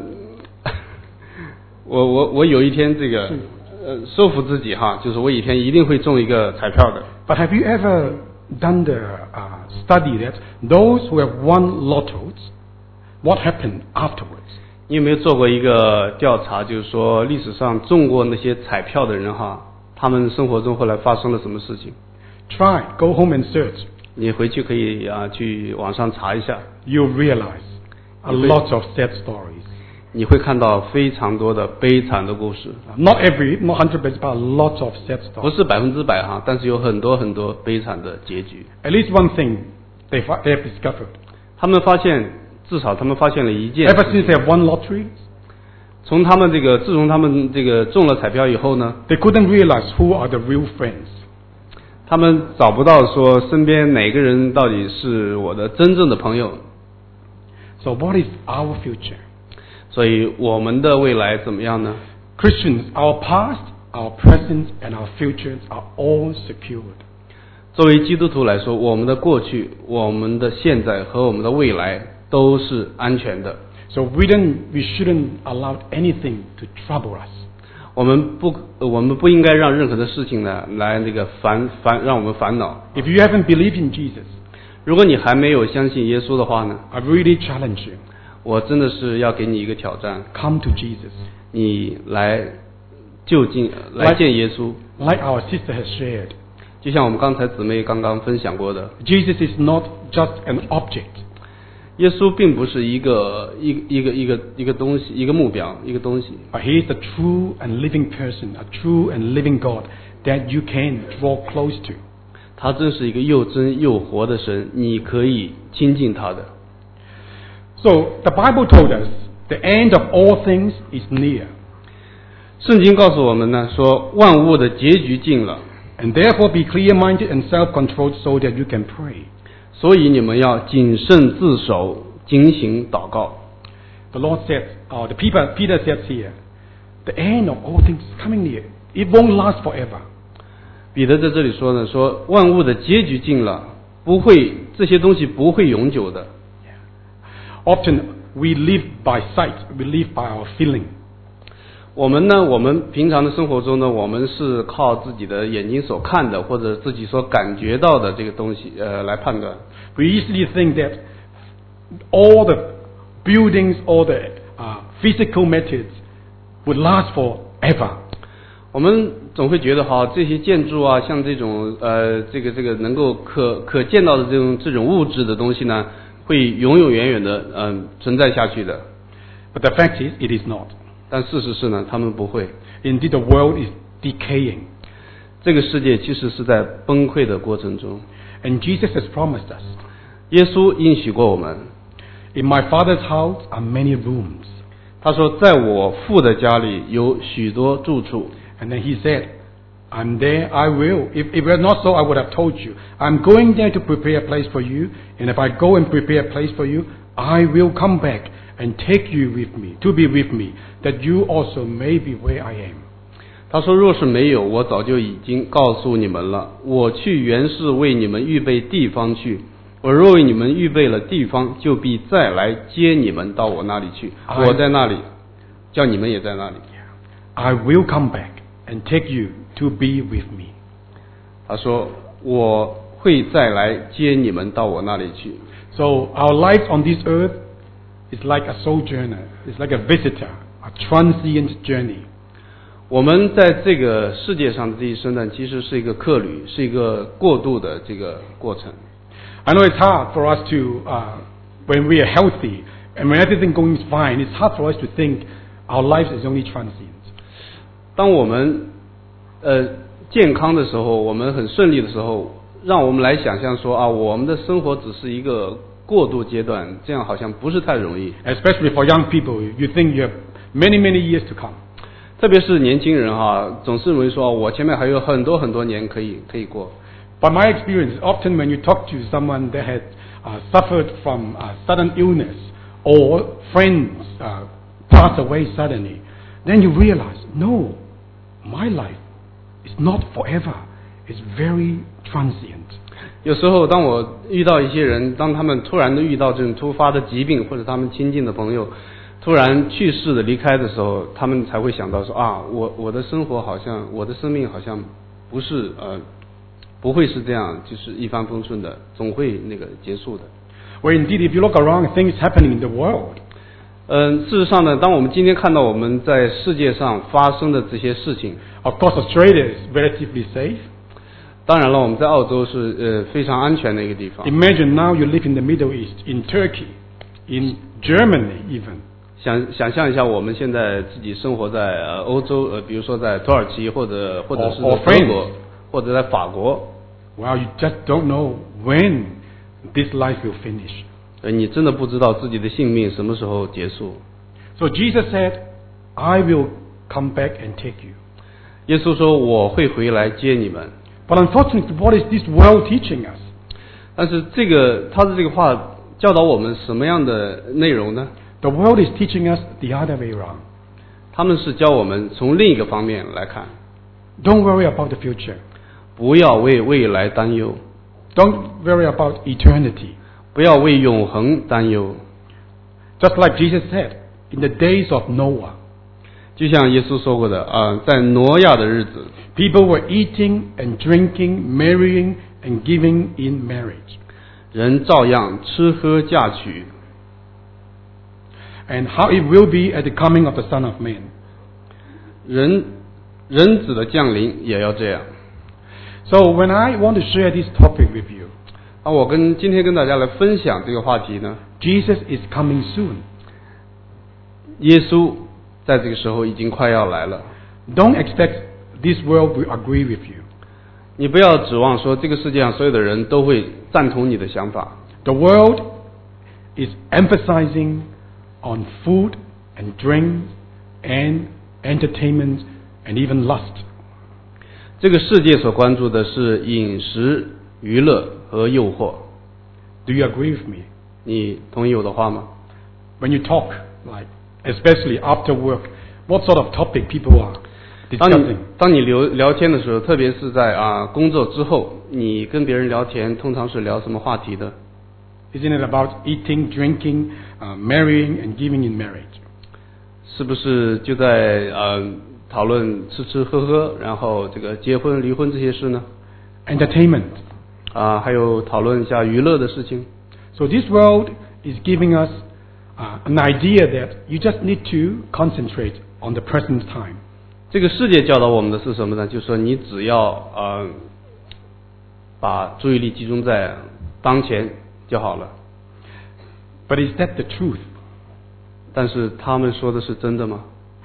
S1: 我我我有一天这个
S2: 是
S1: 呃说服自己哈，就是我有一天一定会中一个彩票的。
S2: But have you ever done the uh, study that those who have won lottos, what happened afterwards?
S1: 你有没有做过一个调查，就是说历史上中过那些彩票的人哈，他们生活中后来发生了什么事情？
S2: Try, go home and search.
S1: 你回去可以啊去网上查一下，
S2: You'll realize a
S1: You
S2: lot of sad stories.
S1: 你会看到非常多的悲惨的故事，
S2: Not every, not hundred percent, but a lot of sad
S1: 不
S2: stories.
S1: 是百分之百哈，但是有很多很多悲惨的结局。
S2: At least one thing they, fi- they have discovered.
S1: 他们发现，至少他们发现了一件
S2: Ever
S1: 事
S2: since
S1: 情
S2: they have won lottery,
S1: 从他们这个自从他们这个中了彩票以后呢，
S2: they couldn't realize who are the real friends.
S1: 他们找不到说身边哪个人到底是我的真正的朋友，
S2: So what is our future?
S1: 所以我们的未来怎么样呢？
S2: Christians, our past, our present, and our futures are all secured.
S1: 作为基督徒来说，我们的过去、我们的现在和我们的未来都是安全的。
S2: So we don't, we shouldn't allow anything to trouble us.
S1: 我们不，呃我们不应该让任何的事情呢来那个烦烦让我们烦恼。
S2: If you haven't believed in Jesus,
S1: 如果你还没有相信耶稣的话呢，
S2: I really challenge you.
S1: 我真的是要给你一个挑战，
S2: Come to Jesus.
S1: 你来就近来见耶稣。
S2: Like our sister has shared,
S1: 就像我们刚才姊妹刚刚分享过的，
S2: Jesus is not just an object.
S1: 耶稣并不是一个一一个一个一个东西，一个目标，一个东西，
S2: But He is the true and living person, a true and living God that you can draw close to.
S1: 他真是一个又真又活的神，你可以亲近他的。
S2: So the Bible told us the end of all things is near.
S1: 圣经告诉我们呢，说万物的结局近了，
S2: And therefore be clear-minded and self-controlled so that you can pray.
S1: 所以你们要谨慎自守，警醒祷告。
S2: the Lord said, or the Peter, Peter says here, the end of all things is coming near. It won't last forever.
S1: 彼得在这里说呢，说万物的结局近了，不会这些东西不会永久的。
S2: Often we live by sight, we live by our feeling.
S1: 我们呢，我们平常的生活中呢，我们是靠自己的眼睛所看的，或者自己所感觉到的这个东西，呃，来判断。
S2: We easily think that all the buildings, all the uh, physical methods would last forever.
S1: 我们总会觉得哈，这些建筑啊，像这种呃，这个这个能够可可见到的这种这种物质的东西呢，会永永远远的嗯、呃、存在下去的。
S2: But the fact is, it is not.
S1: 但事实是呢，他们不会。
S2: Indeed, the world is decaying.
S1: 这个世界其实是在崩溃的过程中。
S2: And Jesus has promised us.
S1: 耶稣应许过我们。
S2: In my Father's house are many rooms.
S1: 他说，在我父的家里有许多住处。
S2: And then he said, I'm there, I will. If, if it were not so, I would have told you. I'm going there to prepare a place for you. And if I go and prepare a place for you, I will come back and take you with me, to be with me, that you also may be where I am.
S1: 他说，若是没有，我早就已经告诉你们了。我去原是为你们预备地方去。我若为你们预备了地方，就必再来接你们到我那里去。我在那里，叫你们也在那里。
S2: I will come back and take you to be with me.
S1: 他说，我会再来接你们到我那里去。
S2: So our life on this earth is like a sojourner. It's like a visitor, a transient journey.
S1: 我们在这个世界上的这一生呢，其实是一个客旅，是一个过渡的这个过程。
S2: I know it's hard for us to, uh, when we are healthy and when everything going fine, it's hard for us to think our life is only transient.
S1: 当我们呃健康的时候，我们很顺利的时候，让我们来想象说啊，我们的生活只是一个过渡阶段，这样好像不是太容易。
S2: Especially for young people, you think you have many, many years to come.
S1: 特别是年轻人哈，总是认为说我前面还有很多很多年可以可以过。
S2: By my experience, often when you talk to someone that has uh, suffered from uh, sudden illness or friends uh, pass away suddenly, then you realize, no, my life is not forever. It's very transient.
S1: 有时候，当我遇到一些人，当他们突然的遇到这种突发的疾病，或者他们亲近的朋友突然去世的离开的时候，他们才会想到说啊，我我的生活好像，我的生命好像不是呃。不会是这样，就是一帆风顺的，总会那个结束的。
S2: Well, indeed, if you look around, things happening in the world.
S1: 嗯，事实上呢，当我们今天看到我们在世界上发生的这些事情
S2: Of course, Australia is relatively safe.
S1: 当然了，我们在澳洲是呃非常安全的一个地方。
S2: Imagine now you live in the Middle East, in Turkey, in Germany even.
S1: 想想象一下，我们现在自己生活在呃欧洲，呃，比如说在土耳其或者或者是在德国，或者在法国。
S2: Well, you just don't know when this life will finish.
S1: 呃，你真的不知道自己的性命什么时候结束。
S2: So Jesus said, I will come back and take you.
S1: 耶稣说我会回来接你们。
S2: But unfortunately, what is this world teaching us?
S1: 但是这个他的这个话教导我们什么样的内容呢？
S2: The world is teaching us the other way around.
S1: 他们是教我们从另一个方面来看。
S2: Don't worry about the future.
S1: 不要为未来担忧。
S2: Don't worry about eternity.
S1: 不要为永恒担忧。
S2: Just like Jesus said, in the days of Noah.
S1: 就像耶稣说过的啊，在挪亚的日子
S2: People were eating and drinking, marrying and giving in marriage.
S1: 人照样吃喝嫁娶。
S2: And how it will be at the coming of the Son of Man.
S1: 人人子的降临也要这样。
S2: So when I want to share this topic with you,
S1: 啊，我跟今天跟大家来分享这个话题呢。
S2: Jesus is coming soon.
S1: 耶稣在这个时候已经快要来了。
S2: Don't expect this world will agree with you.
S1: 你不要指望说这个世界上所有的人都会赞同你的想法。
S2: The world is emphasizing on food and drink and entertainment and even lust.
S1: 这个世界所关注的是饮食、娱乐和诱惑。
S2: Do you agree with me?
S1: 你同意我的话吗？
S2: When you talk like especially after work, what sort of topic people are
S1: 当你
S2: discussing?
S1: 当你聊聊天的时候，特别是在啊工作之后，你跟别人聊天，通常是聊什么话题的？
S2: Isn't it about eating, drinking, uh, marrying, and giving in marriage?
S1: 是不是就在呃讨论吃吃喝喝，然后这个结婚离婚这些事呢？
S2: Entertainment.
S1: 啊，还有讨论一下娱乐的事情。
S2: So this world is giving us uh, an idea that you just need to concentrate on the present time.
S1: 这个世界教导我们的是什么呢？就是说你只要呃把注意力集中在当前就好了。
S2: But is that the truth?
S1: 但是他们说的是真的吗？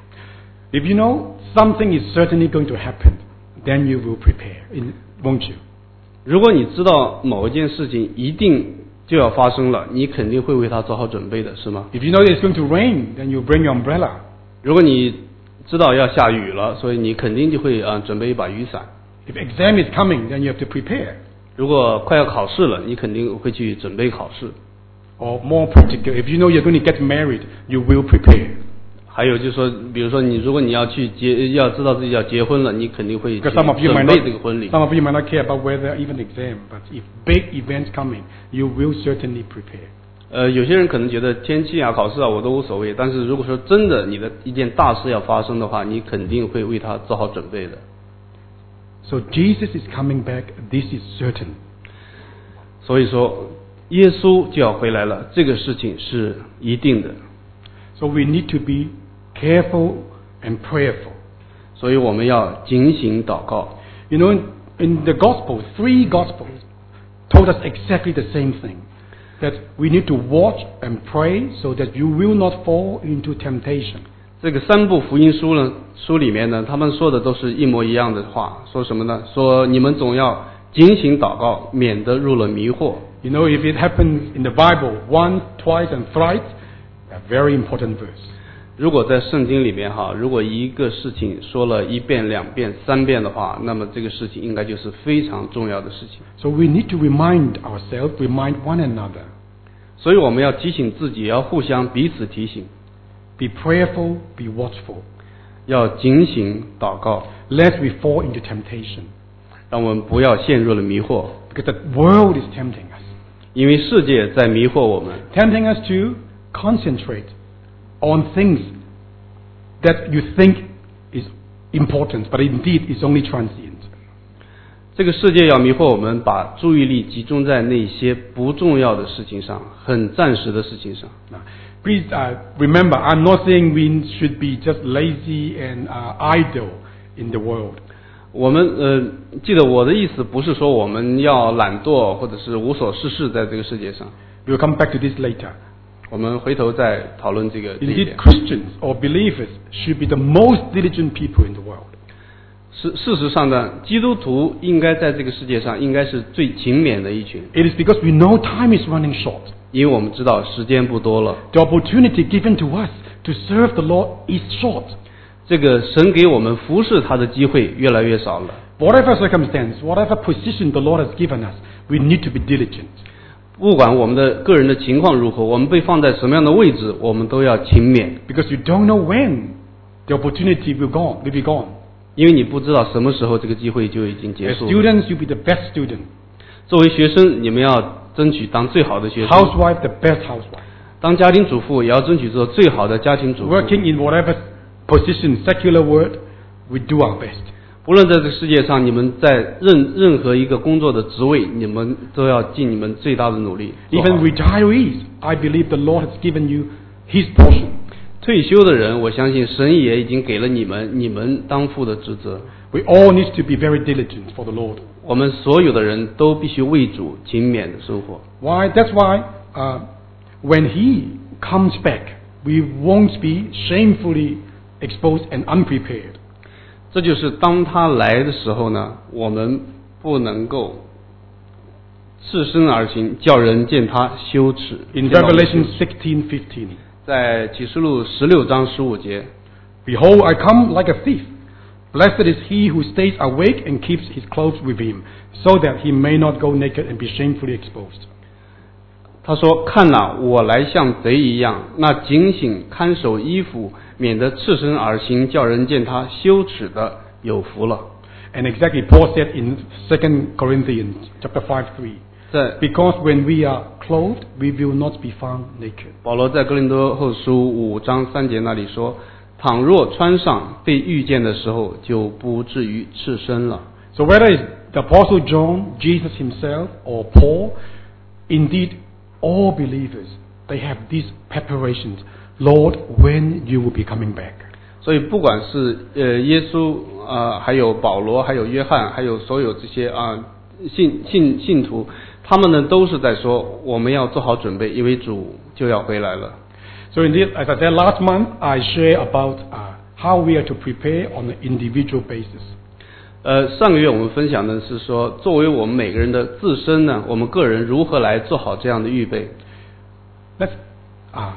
S2: If you know something is certainly going to happen, then you will prepare, in, won't you?
S1: 如果你知道某一件事情一定就要发生了，你肯定会为它做好准备的，是吗？
S2: If you know it's going to rain, then you bring your umbrella.
S1: 如果你知道要下雨了，所以你肯定就会啊、呃、准备一把雨伞。
S2: If exam is coming, then you have to prepare.
S1: 如果快要考试了，你肯定会去准备考试。
S2: Or more practical, if you know you're going to get married, you will prepare.
S1: 还有就是说，比如说你如果你要去结，要知道自己要结婚了，你肯定会去
S2: Because some of you might
S1: 准
S2: not,
S1: 备这个婚礼。
S2: some of you might not care about whether even exam, but if big events coming, you will certainly prepare.
S1: 呃，有些人可能觉得天气啊、考试啊我都无所谓，但是如果说真的你的一件大事要发生的话，你肯定会为它做好准备的。
S2: So Jesus is coming back, this is certain.
S1: 所以说，耶稣就要回来了，这个事情是一定的。
S2: So we need to be careful and prayerful.
S1: 所以我们要警醒祷告。
S2: You know, in, in the Gospels, three Gospels told us exactly the same thing. That we need to watch and pray so that you will not fall into temptation.
S1: 这个三部福音书呢，书里面呢，他们说的都是一模一样的话，说什么呢？说你们总要警醒祷告，免得入了迷惑。
S2: You know, if it happens in the Bible once, twice, and thrice, a very important verse.
S1: 如果在圣经里面哈，如果一个事情说了一遍、两遍、三遍的话，那么这个事情应该就是非常重要的事情。
S2: So we need to remind ourselves, remind one another.
S1: 所以我们要提醒自己，要互相彼此提醒，
S2: Be prayerful, be watchful,
S1: 要警醒祷告，
S2: lest we fall into temptation.
S1: 让我们不要陷入了迷惑，
S2: Because the world is tempting us.
S1: 因为世界在迷惑我们，
S2: Tempting us to concentrate on things that you think is important, but indeed is only transient.
S1: 这个世界要迷惑我们，把注意力集中在那些不重要的事情上，很暂时的事情上。
S2: Now, please uh, remember, I'm not saying we should be just lazy and uh, idle in the world.
S1: 我们呃，记得我的意思不是说我们要懒惰或者是无所事事在这个世界上。
S2: We'll come back to this later.
S1: 我们回头再讨论这个这一
S2: Indeed,
S1: 点。
S2: Christians or believers should be the most diligent people in the world.
S1: 事事实上呢，基督徒应该在这个世界上应该是最勤勉的一群，
S2: It is because we know time is running short.
S1: 因为我们知道时间不多了。
S2: The opportunity given to us to serve the Lord is short.
S1: 这个神给我们服侍他的机会越来越少了。
S2: Whatever circumstance, whatever position the Lord has given us, we need to be diligent.
S1: 不管我们的个人的情况如何，我们被放在什么样的位置，我们都要勤勉，
S2: Because you don't know when the opportunity will gone, will be gone.
S1: 因为你不知道什么时候这个机会就已经结
S2: As
S1: 束了。
S2: students, you be the best student.
S1: 作为学生，你们要争取当最好的学生；
S2: Housewife, the best housewife.
S1: 当家庭主妇，也要争取做最好的家庭主妇。
S2: Working in whatever position, secular world, we do our best.
S1: 无论在这个世界上，你们在任任何一个工作的职位，你们都要尽你们最大的努力。做好
S2: Even retirees, I believe the Lord has given you His portion.
S1: 退休的人，我相信神也已经给了你们你们当负的职责。
S2: We all need to be very diligent for the Lord.
S1: 我们所有的人都必须为主勤勉的生活。
S2: Why? That's why uh, when He comes back, we won't be shamefully exposed and unprepared.
S1: 这就是当他来的时候呢，我们不能够赤身而行，叫人见他羞耻。
S2: In
S1: 见到我们
S2: Revelation
S1: 羞耻
S2: sixteen fifteen,
S1: 在启示录十六章十五节，
S2: Behold, I come like a thief. Blessed is he who stays awake and keeps his clothes with him, so that he may not go naked and be shamefully exposed.
S1: 他说：“看哪，我来像贼一样，那警醒看守衣服，免得赤身而行，叫人见他羞耻的，有福了。”
S2: And exactly, Paul said in Second Corinthians chapter five three,
S1: 在
S2: because when we are clothed, we will not be found naked.
S1: 保罗在哥林多后书五章三节那里说：“倘若穿上，被遇见的时候，就不至于赤身了。”
S2: So whether it's the Apostle John, Jesus himself, or Paul, indeed all believers, they have these preparations. Lord, when you will be coming back.
S1: 所以不管是呃耶稣呃还有保罗还有约翰还有所有这些啊、呃、信信信徒，他们呢都是在说我们要做好准备，因为主就要回来了。
S2: So indeed, as I said last month, I share about uh, how we are to prepare on an individual basis.
S1: 呃，上个月我们分享的是说，作为我们每个人的自身呢，我们个人如何来做好这样的预备。
S2: Let's uh,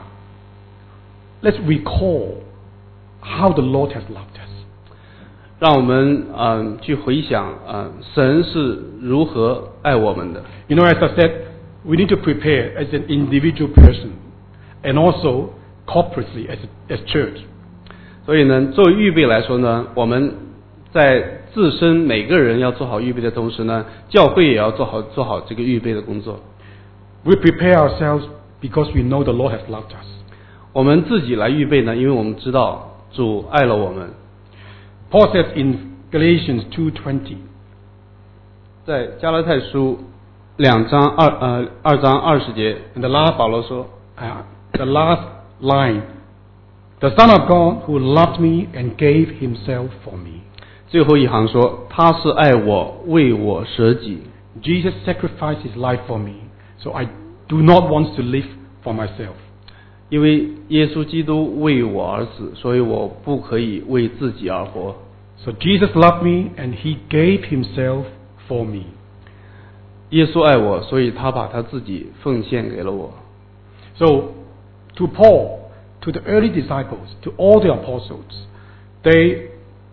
S2: let's recall how the Lord has loved us.
S1: 让我们嗯、呃、去回想啊、呃，神是如何爱我们的。
S2: You know, as I said, we need to prepare as an individual person, and also corporately as as church.
S1: 所以呢，作为预备来说呢，我们在自身每个人要做好预备的同时呢，教会也要做好做好这个预备的工作。
S2: We prepare ourselves because we know the Lord has loved us.
S1: 我们自己来预备呢，因为我们知道主爱了我们。
S2: Paul says in Galatians two twenty,
S1: 在加拉太书两章二呃二章二十节，
S2: in the last
S1: 保罗说，
S2: uh, the last line, the Son of God who loved me and gave himself for me.
S1: 最后一行说，他是爱我，为我舍己。
S2: Jesus sacrificed his life for me, so I do not want to live for myself.
S1: 因为耶稣基督为我而死，所以我不可以为自己而活。
S2: So Jesus loved me and he gave himself for me.
S1: 耶稣爱我，所以他把他自己奉献给了我。
S2: So to Paul, to the early disciples, to all the apostles, they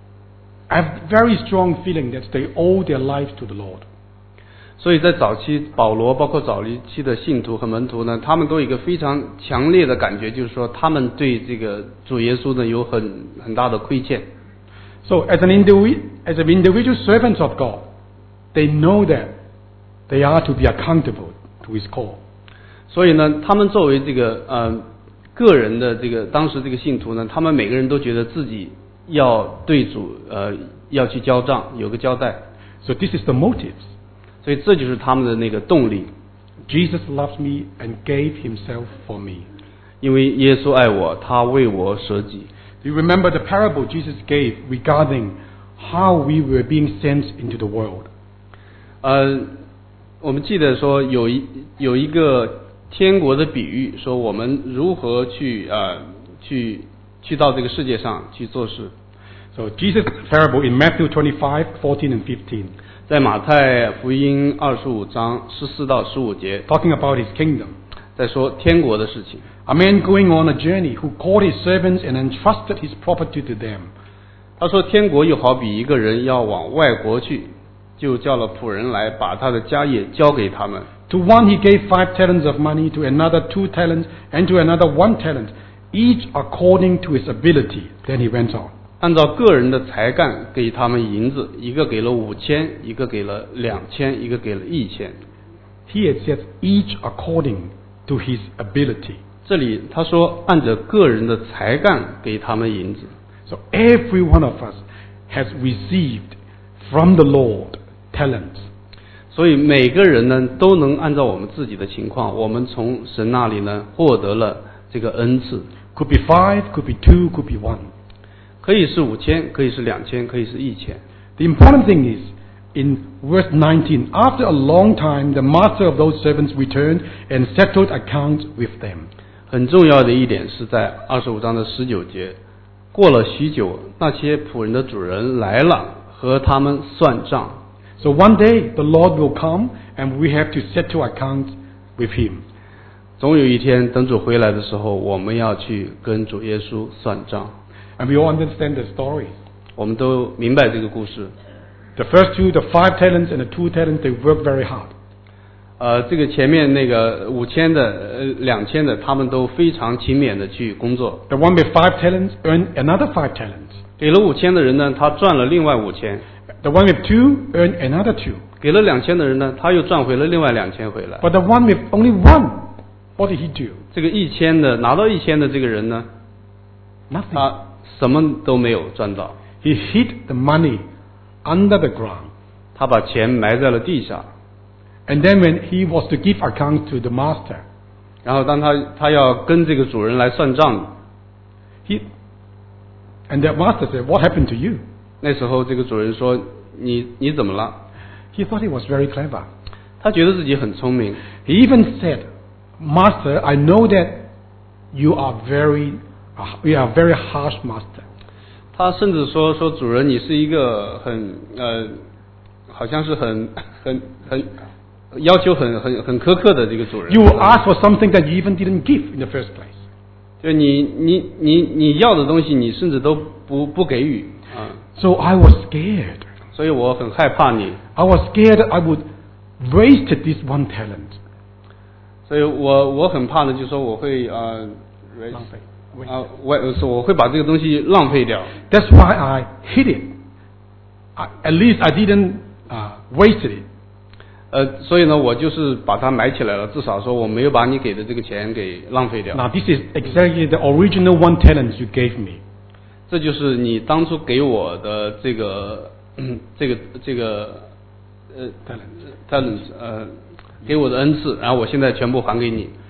S2: have very strong feeling that they owe their lives to the Lord.
S1: 所以在早期保罗包括早期的信徒和门徒呢，他们都有一个非常强烈的感觉，就是说他们对这个主耶稣呢有很很大的亏欠。
S2: So as an individual, as an individual servants of God, they know that they are to be accountable to his call.
S1: 所以呢，他们作为这个呃个人的这个当时这个信徒呢，他们每个人都觉得自己要对主呃要去交账，有个交代。
S2: So this is the motives.
S1: 所以这就是他们的那个动力。
S2: Jesus loves me and gave himself for me.
S1: 因为耶稣爱我，他为我舍己。
S2: Do you remember the parable Jesus gave regarding how we were being sent into the world?
S1: 呃，我们记得说有一有一个天国的比喻，说我们如何去呃去去到这个世界上去做事。
S2: So Jesus' parable in Matthew twenty-five, fourteen and fifteen,
S1: 在马太福音二十五章十四到十五节，
S2: talking about his kingdom.
S1: 在说天国的事情。
S2: A man going on a journey who called his servants and entrusted his property to them.
S1: 他说天国又好比一个人要往外国去，就叫了仆人来，把他的家业交给他们。
S2: To one he gave five talents of money, to another two talents, and to another one talent, each according to his ability. Then he went on.
S1: 按照个人的才干给他们银子，一个给了五千，一个给了两千，一个给了一千。
S2: Here it says each according to his ability.
S1: 这里他说按着个人的才干给他们银子。
S2: So every one of us has received from the Lord talents.
S1: 所以每个人呢都能按照我们自己的情况，我们从神那里呢获得了这个恩赐。
S2: Could be five, could be two, could be one.
S1: 可以是五千，可以是两千，可以是一千。
S2: The important thing is, in verse nineteen, after a long time, the master of those servants returned and settled accounts with them.
S1: 很重要的一点是在二十五章的十九节，过了许久，那些仆人的主人来了，和他们算账。
S2: So one day the Lord will come and we have to settle accounts with him.
S1: 总有一天，等主回来的时候，我们要去跟主耶稣算账。
S2: And we all understand the story.
S1: 我们都明白这个故事。
S2: The first two, the five talents and the two talents, they worked very hard.
S1: 呃，这个前面那个五千的、呃两千的，他们都非常勤勉的去工作。
S2: The one with five talents earned another five talents.
S1: 给了五千的人呢，他赚了另外五千；
S2: The one with two earned another two.
S1: 给了两千的人呢，他又赚回了另外两千回来。
S2: But the one with only one, what did he do?
S1: 这个一千的拿到一千的这个人呢，
S2: Nothing.
S1: 他什么都没有赚到，
S2: He hid the money under the ground.
S1: 他把钱埋在了地下。
S2: And then when he was to give account to the master,
S1: 然后当他他要跟这个主人来算账，
S2: he and the master said, "What happened to you?"
S1: 那时候这个主人说：“你你怎么了
S2: He thought he was very clever.？”
S1: 他觉得自己很聪明。
S2: He even said, "Master, I know that you are very, uh, you are very harsh master.
S1: 他甚至说说主人，你是一个很呃，好像是很很很要求很很很苛刻的这个主人。
S2: You will ask for something that you even didn't give in the first place."
S1: 就你你你你要的东西，你甚至都不不给予啊，
S2: So I was scared.
S1: 所以我很害怕你，
S2: I was scared I would waste this one talent.
S1: 所以我我很怕的，就是说我会呃
S2: 浪费。
S1: 啊，我是我会把这个东西浪费掉。
S2: That's why I hid it. I, at least I didn't uh, waste it.
S1: 呃，所以呢，我就是把它埋起来了，至少说我没有把你给的这个钱给浪费掉。
S2: Now this is exactly the original one talent you gave me.
S1: 这就是你当初给我的这个、嗯、这个这个呃
S2: Talent.
S1: talent 呃给我的恩赐，然后我现在全部还给你。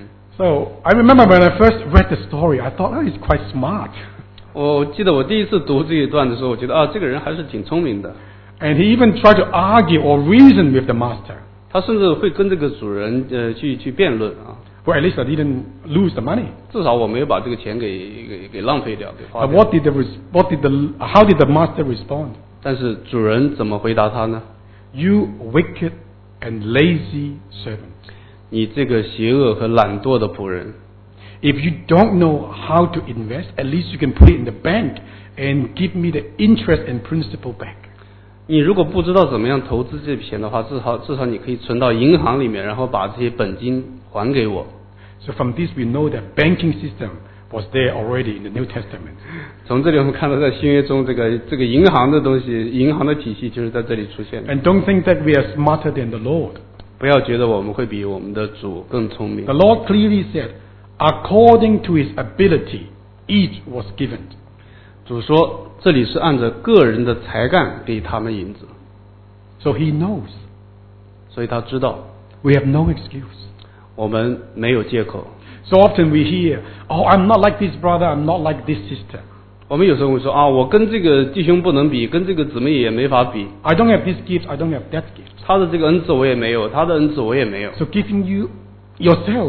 S2: So I remember when I first read the story, I thought, oh, he's quite smart.
S1: 我记得我第一次读这一段的时候，我觉得啊，这个人还是挺聪明的。
S2: And he even tried to argue or reason with the master.
S1: 他甚至会跟这个主人呃去去辩论啊。
S2: Well, at least I didn't lose the money.
S1: 至少我没有把这个钱给给给浪费掉，给花
S2: But
S1: 掉。
S2: what did the res- what did the how did the master respond?
S1: 但是主人怎么回答他呢？
S2: You wicked and lazy servant.
S1: 你这个邪恶和懒惰的仆人，
S2: If you don't know how to invest, at least you can put it in the bank and give me the interest and principal back.
S1: 你如果不知道怎么样投资这笔钱的话，至少至少你可以存到银行里面，然后把这些本金还给我。
S2: So from this we know that banking system was there already in the New Testament.
S1: 从这里我们看到，在新约中，这个这个银行的东西，银行的体系就是在这里出现的。
S2: And don't think that we are smarter than the Lord.
S1: 不要觉得我们会比我们的主更聪明
S2: The。Lord clearly said, according to his ability, each was given.
S1: 主说，这里是按照个人的才干给他们银子，
S2: So he knows.
S1: 所以他知道
S2: We have no excuse.
S1: 我们没有借口。
S2: So often we hear, oh, I'm not like this brother, I'm not like this sister.
S1: 我们有时候会说啊，我跟这个弟兄不能比，跟这个姊妹也没法比。
S2: I don't have this gift, I don't have that gift.
S1: 他的这个恩赐我也没有，他的恩赐我也没有。
S2: So giving you yourself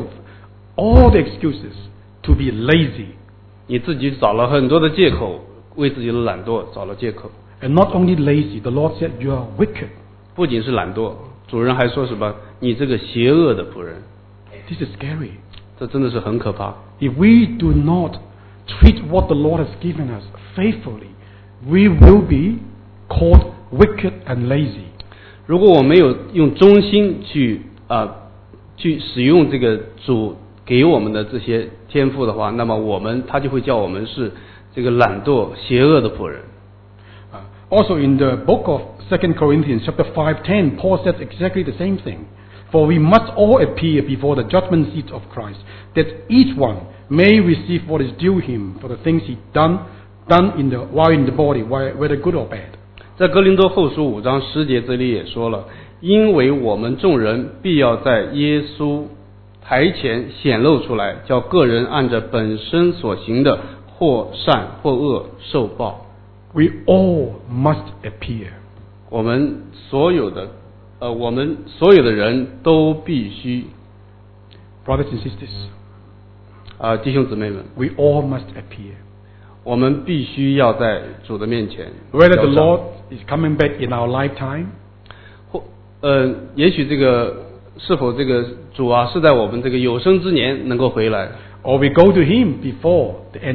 S2: all the excuses to be lazy.
S1: 你自己找了很多的借口，为自己的懒惰找了借口。
S2: And not only lazy, the Lord said, you are wicked.
S1: 不仅是懒惰，主人还说什么？你这个邪恶的仆人，
S2: This is scary.
S1: 这真的是很可怕。
S2: If we do not treat what the Lord has given us faithfully, we will be called wicked and lazy.
S1: 如果我没有用忠心去啊、呃、去使用这个主给我们的这些天赋的话，那么我们他就会叫我们是这个懒惰、邪恶的仆人。
S2: Uh, also in the book of Second Corinthians chapter five ten, Paul says exactly the same thing. For we must all appear before the judgment seat of Christ, that each one may receive what is due him for the things he done done in the while in the body, whether good or bad.
S1: 在哥林多后书五章十节这里也说了，因为我们众人必要在耶稣台前显露出来，叫个人按着本身所行的，或善或恶受报。
S2: We all must appear.
S1: 我们所有的，呃，我们所有的人都必须，
S2: Brothers and sisters,
S1: 啊、呃，弟兄姊妹们，
S2: we all must appear.
S1: 我们必须要在主的面前。
S2: Whether the
S1: 交账
S2: Lord is coming back in our lifetime,
S1: 或呃，也许这个是否这个主啊是在我们这个有生之年能够回来，
S2: or we go to him before the end time.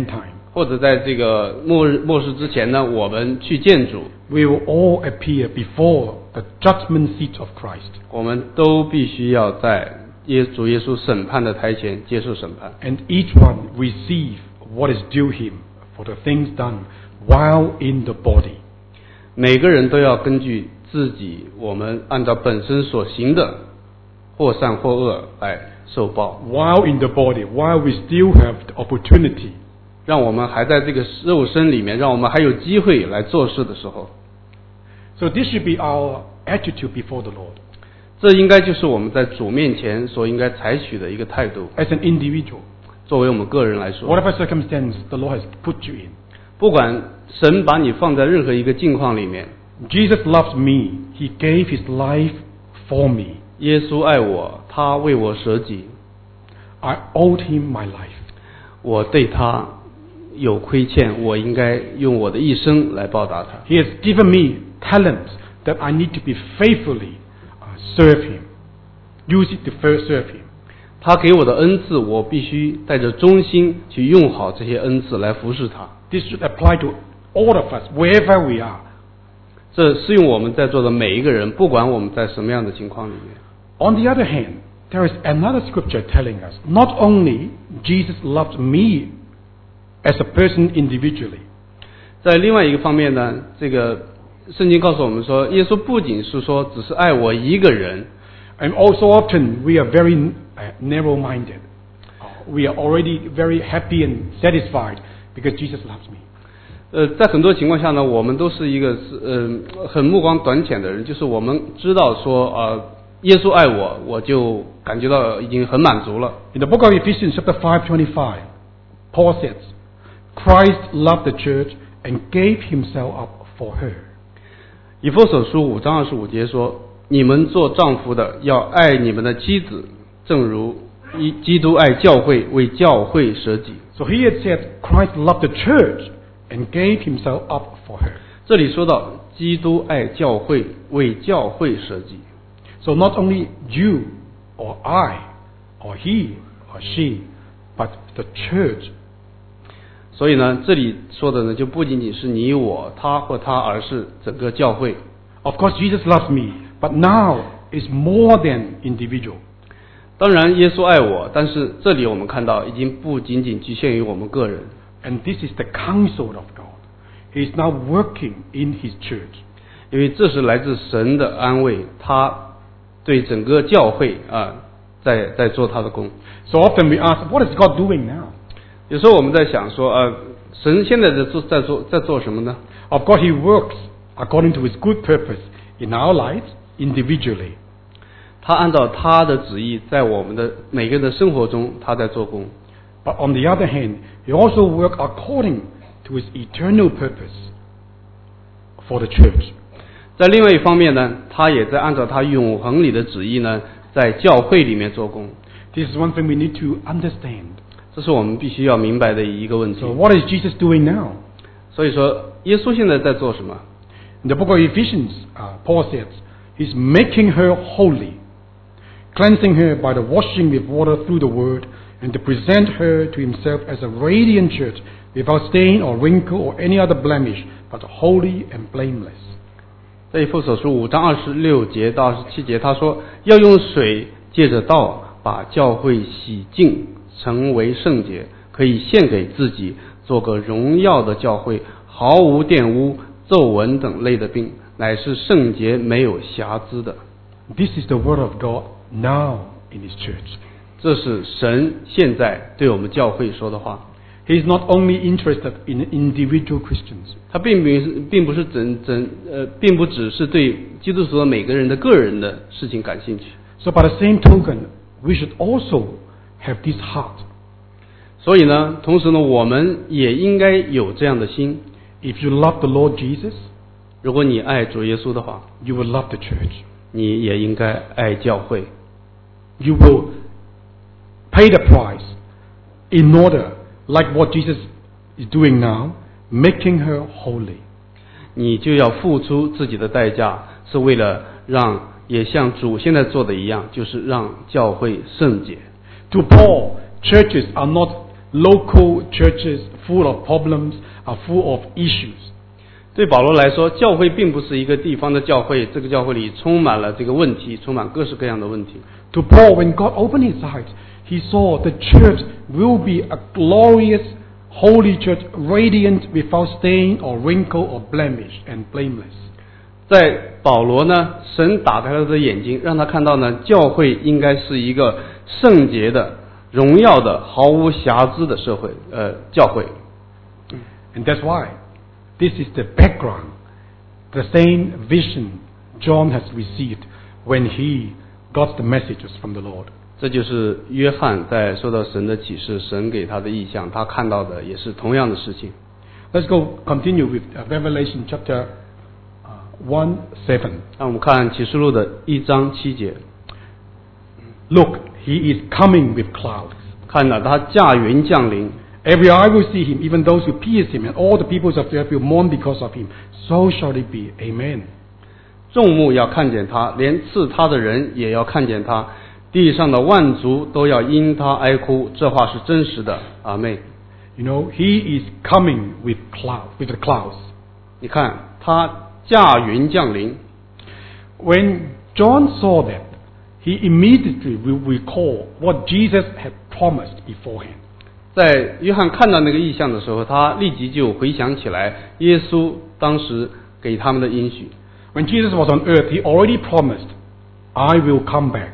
S1: 或者在这个末日末世之前呢，我们去见主，
S2: we will all appear before the judgment seat of Christ.
S1: 我们都必须要在耶主耶稣审判的台前接受审判。
S2: And each one receive what is due him for the things done while in the body.
S1: 每个人都要根据自己，我们按照本身所行的，或善或恶来受报。
S2: While in the body, while we still have the opportunity.
S1: 让我们还在这个肉身里面，让我们还有机会来做事的时候。
S2: So this should be our attitude before the Lord.
S1: 这应该就是我们在主面前所应该采取的一个态度。
S2: As an individual,
S1: 作为我们个人来说，
S2: whatever circumstance the Lord has put you in.
S1: 不管神把你放在任何一个境况里面，
S2: Jesus loves me. He gave his life for me.
S1: 耶稣爱我，他为我舍己，
S2: I owed him my life.
S1: 我对他有亏欠，我应该用我的一生来报答他。
S2: He has given me talents that I need to be faithfully uh, serve him. Use it to first serve him.
S1: 他给我的恩赐，我必须带着忠心去用好这些恩赐来服侍他。
S2: This should apply to all of us, wherever we are.
S1: 这适用我们在座的每一个人，不管我们在什么样的情况里面。
S2: On the other hand, there is another scripture telling us, not only Jesus loved me as a person individually,
S1: 在另外一个方面呢，这个圣经告诉我们说，耶稣不仅是说只是爱我一个人，
S2: and also often we are very uh, narrow-minded. Uh, we are already very happy and satisfied because Jesus loves me.
S1: 呃，在很多情况下呢，我们都是一个是呃很目光短浅的人，就是我们知道说呃耶稣爱我，我就感觉到已经很满足了。
S2: In the book of Ephesians chapter five twenty-five, Paul says, Christ loved the church and gave himself up for her.
S1: 以弗所书五章二十五节说：“你们做丈夫的要爱你们的妻子，正如一基督爱教会，为教会舍己。”
S2: So here it says, Christ loved the church and gave himself up for her.
S1: 这里说到基督爱教会，为教会舍己。
S2: So not only you or I or he or she, but the church.
S1: 所以呢，这里说的呢，就不仅仅是你我他或他，而是整个教会。
S2: Of course, Jesus loves me, but now it's more than individual.
S1: 当然，耶稣爱我，但是这里我们看到，已经不仅仅局限于我们个人。
S2: And this is the counsel of God. He is now working in his church.
S1: 因为这是来自神的安慰，他对整个教会啊，在在做他的工。
S2: So often we ask, what is God doing now?
S1: 有时候我们在想说，呃，神现在在做在做在做什么呢？
S2: Of course, he works according to his good purpose in our lives individually.
S1: 他按照他的旨意，在我们的每个人的生活中，他在做工。
S2: But on the other hand, he also works according to his eternal purpose for the church.
S1: 在另外一方面呢，他也在按照他永恒里的旨意呢，在教会里面做工。
S2: This is one thing we need to understand.
S1: 这是我们必须要明白的一个问题。
S2: So what is Jesus doing now?
S1: 所以说，耶稣现在在做什么？
S2: In the book of Ephesians, uh, Paul says, he's making her holy, cleansing her by the washing with water through the word, and to present her to himself as a radiant church, without stain or wrinkle or any other blemish, but holy and blameless.
S1: 在以弗所书五章二十六节到二十七节，他说要用水借着道把教会洗净，成为圣洁，可以献给自己，做个荣耀的教会，毫无玷污、皱纹等类的病，乃是圣洁没有瑕疵的。
S2: This is the word of God now in his church.
S1: 这是神现在对我们教会说的话。
S2: He is not only interested in individual Christians.
S1: 他并不是，并不是整整呃，并不只是对基督徒的每个人的个人的事情感兴趣。
S2: So by the same token, we should also have this heart.
S1: 所以呢，同时呢，我们也应该有这样的心。
S2: If you love the Lord Jesus,
S1: 如果你爱主耶稣的话，
S2: you will love the church.
S1: 你也应该爱教会。
S2: You will pay the price in order, like what Jesus is doing now, making her holy.
S1: 你就要付出自己的代价，是为了让也像主现在做的一样，就是让教会圣洁。
S2: To Paul, churches are not local churches full of problems, are full of issues.
S1: 对保罗来说，教会并不是一个地方的教会，这个教会里充满了这个问题，充满各式各样的问题。
S2: To Paul, when God opened his eyes, he saw the church will be a glorious, holy church, radiant, without stain or wrinkle or blemish, and blameless.
S1: 在保罗呢，神打开了他的眼睛，让他看到呢，教会应该是一个圣洁的、荣耀的、毫无瑕疵的社会，呃，教会。
S2: And that's why this is the background, the same vision John has received when he got the messages from the Lord.
S1: 这就是约翰在受到神的启示，神给他的意象，他看到的也是同样的事情。
S2: Let's go continue with Revelation chapter one seven.
S1: 让我们看启示录的一章七节。
S2: Look, he is coming with clouds.
S1: 看了他驾云降临。
S2: Every eye will see him, even those who pierce him, and all the peoples of the earth will mourn because of him. So shall it be. Amen.
S1: 众目要看见他，连刺他的人也要看见他，地上的万族都要因他哀哭。这话是真实的。阿妹。
S2: You know, he is coming with cloud, with the clouds.
S1: 你看，他驾云降临。
S2: When John saw that, he immediately will recall what Jesus had promised beforehand.
S1: 在约翰看到那个异象的时候，他立即就回想起来耶稣当时给他们的应许。
S2: When Jesus was on earth, he already promised, I will come back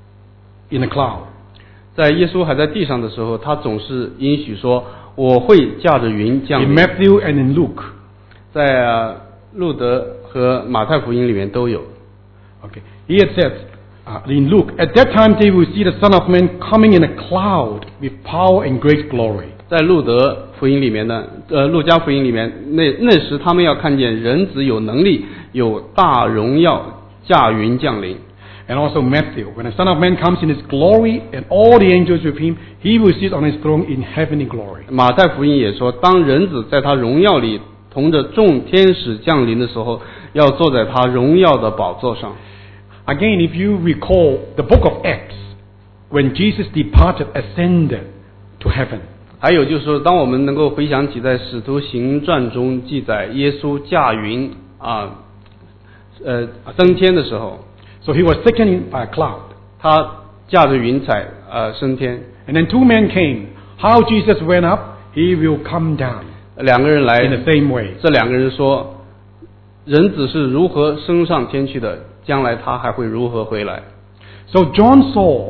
S2: in a cloud.
S1: 在耶稣还在地上的时候，他总是应许说，我会驾着云降临。
S2: In Matthew and in Luke.
S1: 在、呃、路德和马太福音里面都有。
S2: Okay. He had said, Uh, in Luke, at that time they will see the Son of Man coming in a cloud with power and great glory.
S1: 在路德福音里面呢，呃，路加福音里面，那那时他们要看见人子有能力，有大荣耀，驾云降临。
S2: And also Matthew, when the Son of Man comes in his glory and all the angels with him, he will sit on his throne in heavenly glory.
S1: 马太福音也说，当人子在他荣耀里同着众天使降临的时候，要坐在他荣耀的宝座上。
S2: Again, if you recall the book of Acts, when Jesus departed, ascended to heaven.
S1: 还有就是说，当我们能够回想起在使徒行传中记载耶稣驾云啊，呃升天的时候
S2: ，so he was taken in by a cloud.
S1: 他驾着云彩呃升天。
S2: And then two men came. How Jesus went up, he will come down.
S1: 两个人来
S2: in the same way.
S1: 这两个人说，人子是如何升上天去的？将来他还会如何回来
S2: So John saw,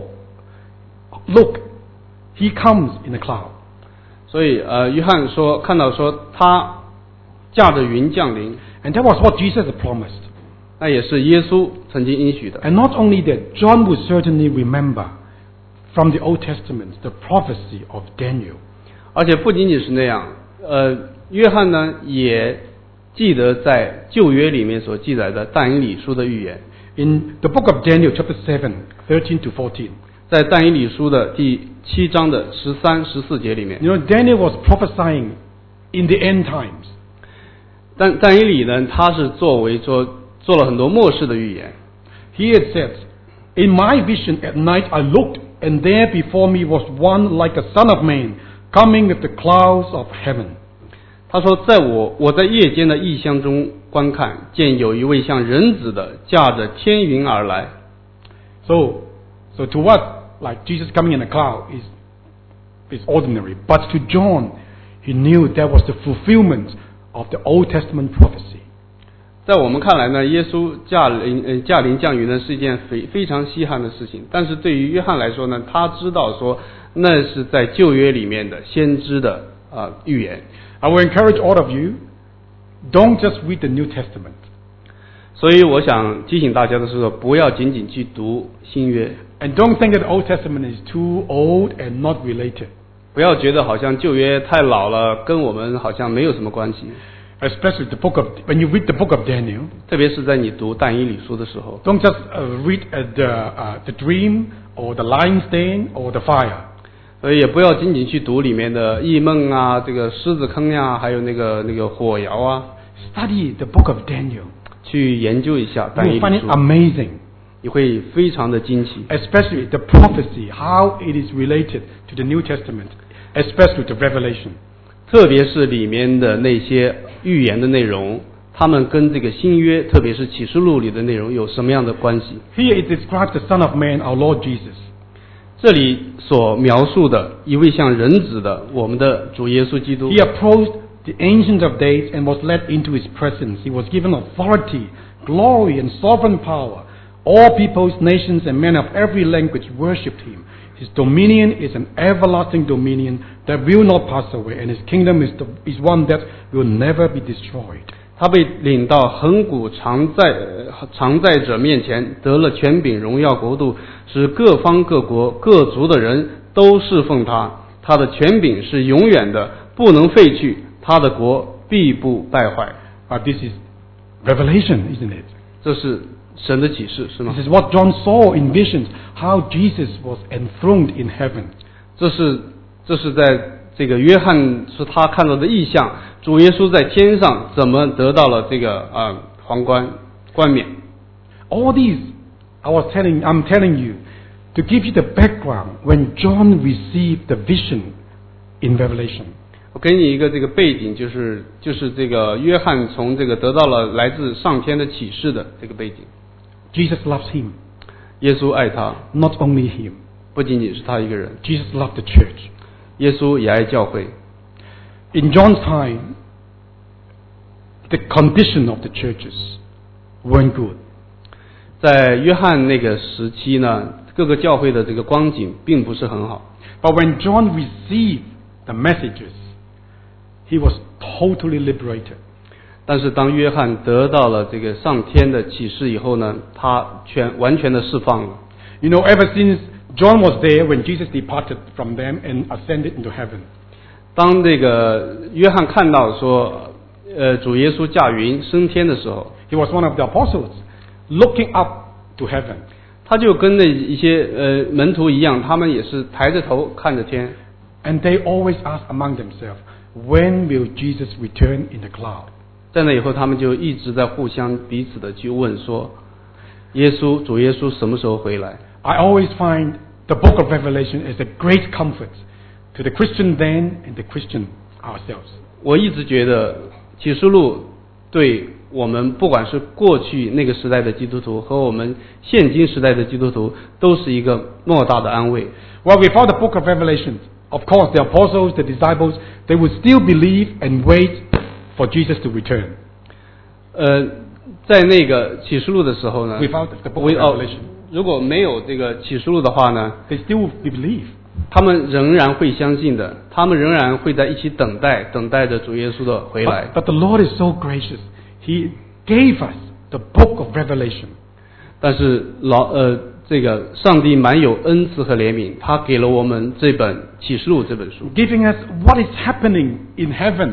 S2: look, he comes in a cloud.
S1: 所以呃，约翰说看到说他驾着云降临
S2: And that was what Jesus had promised.
S1: 那也是耶稣曾经应许的。
S2: And not only that, John would certainly remember from the Old Testament the prophecy of Daniel.
S1: 而且不仅仅是那样，呃，约翰呢也记得在旧约里面所记载的但以理书的预言。
S2: In the book of Daniel, chapter seven, thirteen to fourteen.
S1: 在但以理书的第七章的十三、十四节里面。
S2: You know, Daniel was prophesying in the end times.
S1: 但但以理呢，他是作为说做了很多末世的预言。
S2: He had said, in my vision at night I looked, and there before me was one like a son of man, coming with the clouds of heaven.
S1: 他说，在我我在夜间的异象中观看，见有一位像人子的驾着天云而来。
S2: So, so to what, like Jesus coming in a cloud is is ordinary, but to John, he knew that was the fulfillment of the Old Testament prophecy.
S1: 在我们看来呢，耶稣驾临呃驾临降云呢是一件非非常稀罕的事情，但是对于约翰来说呢，他知道说那是在旧约里面的先知的啊、呃、预言。
S2: I will encourage all of you, don't just read the New Testament.
S1: 所以我想提醒大家的是说，不要仅仅去读新约，
S2: And don't think that the Old Testament is too old and not related.
S1: 不要觉得好像旧约太老了，跟我们好像没有什么关系。
S2: Especially the book of, when you read the book of Daniel,
S1: 特别是在你读但以理书的时候，
S2: don't just uh, read uh, the, uh, the dream or the lion's den or the fire.
S1: 所以也不要仅仅去读里面的异梦啊，这个狮子坑呀、啊，还有那个那个火窑啊。
S2: Study the book of Daniel.
S1: 去研究一下
S2: You
S1: 但以
S2: will find
S1: 理
S2: it
S1: 书，
S2: amazing.
S1: 你会非常的惊奇。
S2: Especially the prophecy, how it is related to the New Testament. especially the Revelation.
S1: 特别是里面的那些预言的内容，他们跟这个新约，特别是启示录里的内容有什么样的关系？
S2: Here it describes the Son of Man, our Lord Jesus.
S1: 这里所描述的一位像人子的我们的主耶稣基督
S2: He， approached the Ancient of Days and was led into his presence. He was given authority, glory, and sovereign power. All peoples, nations, and men of every language worshipped him. His dominion is an everlasting dominion that will not pass away, and his kingdom is, the, is one that will never be destroyed.
S1: 他被领到恒古常在常在者面前，得了权柄、荣耀、国度，使各方各国各族的人都侍奉他。他的权柄是永远的，不能废去，他的国必不败坏。
S2: But this is revelation, isn't it?
S1: 这是神的启示，是吗？
S2: This is what John saw in visions, how Jesus was enthroned in heaven.
S1: 这是这是在这个约翰是他看到的异象，主耶稣在天上怎么得到了这个呃皇冠冠冕。
S2: All these, I was telling, I'm telling you, to give you the background when John received the vision in Revelation.
S1: 我给你一个这个背景，就是就是这个约翰从这个得到了来自上天的启示的这个背景。
S2: Jesus loves him,
S1: 耶稣爱他，
S2: not only him.
S1: 不仅仅是他一个人，
S2: Jesus loved the church.
S1: 耶稣也爱教会。
S2: In John's time, the condition of the churches weren't good.
S1: 在约翰那个时期呢，各个教会的这个光景并不是很好。
S2: But when John received the messages, he was totally liberated.
S1: 但是当约翰得到了这个上天的启示以后呢，他全完全的释放了。
S2: You know, ever since John was there when Jesus departed from them and ascended into heaven,
S1: 当这个约翰看到说，呃，主耶稣驾云升天的时候，
S2: he was one of the apostles looking up to heaven.
S1: 他就跟那一些呃门徒一样，他们也是抬着头看着天。
S2: And they always ask among themselves, when will Jesus return in the cloud?
S1: 在那以后，他们就一直在互相彼此的去问说，耶稣主耶稣什么时候回来？
S2: I always find the book of Revelation is a great comfort to the Christian then and the Christian ourselves.
S1: 我一直觉得启示录对我们不管是过去那个时代的基督徒和我们现今时代的基督徒都是一个莫大的安慰。
S2: Well, without the book of Revelation, of course, the apostles, the disciples, they would still believe and wait for Jesus to return.
S1: 呃，在那个启示录的时候呢
S2: Without the book of
S1: 为哦
S2: Revelation,
S1: 如果没有这个启示录的话呢，
S2: they still believe.
S1: 他们仍然会相信的，他们仍然会在一起等待，等待着主耶稣的回来。
S2: But, but the Lord is so gracious. He gave us the book of Revelation.
S1: 但是老呃，这个上帝蛮有恩慈和怜悯，他给了我们这本启示录这本书，
S2: Giving us what is happening in heaven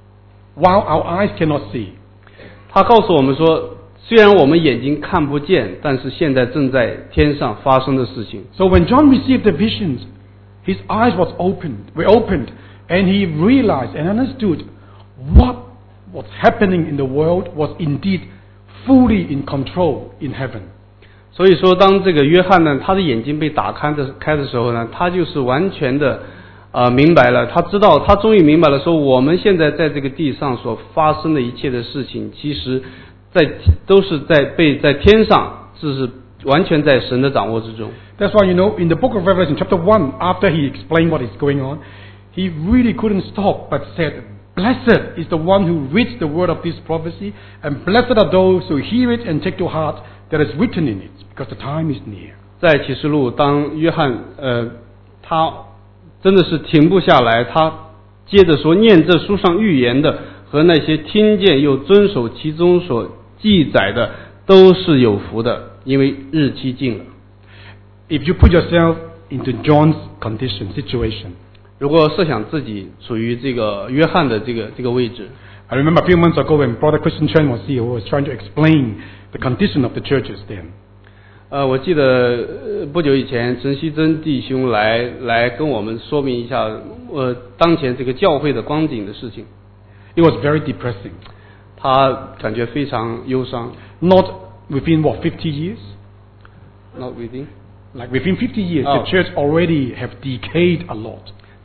S2: while our eyes cannot see.
S1: 他告诉我们说，虽然我们眼睛看不见，但是现在正在天上发生的事情。
S2: So when John received the visions, his eyes was opened, were opened, and he realized and understood what was happening in the world was indeed fully in control in heaven.
S1: 所以说，当这个约翰呢，他的眼睛被打开的开的时候呢，他就是完全的呃明白了，他知道，他终于明白了，说我们现在在这个地上所发生的一切的事情，其实在都是在被在天上，这是完全在神的掌握之中。
S2: That's why, you know, in the book of Revelation, chapter one, after he explained what is going on, he really couldn't stop but said, Blessed is the one who reads the word of this prophecy, and blessed are those who hear it and take to heart that is written in it, because the time is near.
S1: 在启示录，当约翰呃，他真的是停不下来，他接着说，念这书上预言的和那些听见又遵守其中所记载的，都是有福的，因为日期近了。
S2: If you put yourself into John's condition, situation,
S1: 如果设想自己处于这个约翰的这个这个位置，
S2: I remember a few months ago when Brother Christian Chen was here, who was trying to explain the condition of the churches then.
S1: 呃，我记得呃不久以前，陈锡珍弟兄来来跟我们说明一下，呃，当前这个教会的光景的事情。
S2: It was very depressing.
S1: 他感觉非常忧伤。
S2: Not within, what, fifty years?
S1: Not within.
S2: Like within fifty years,
S1: Oh.
S2: the church already have decayed a lot.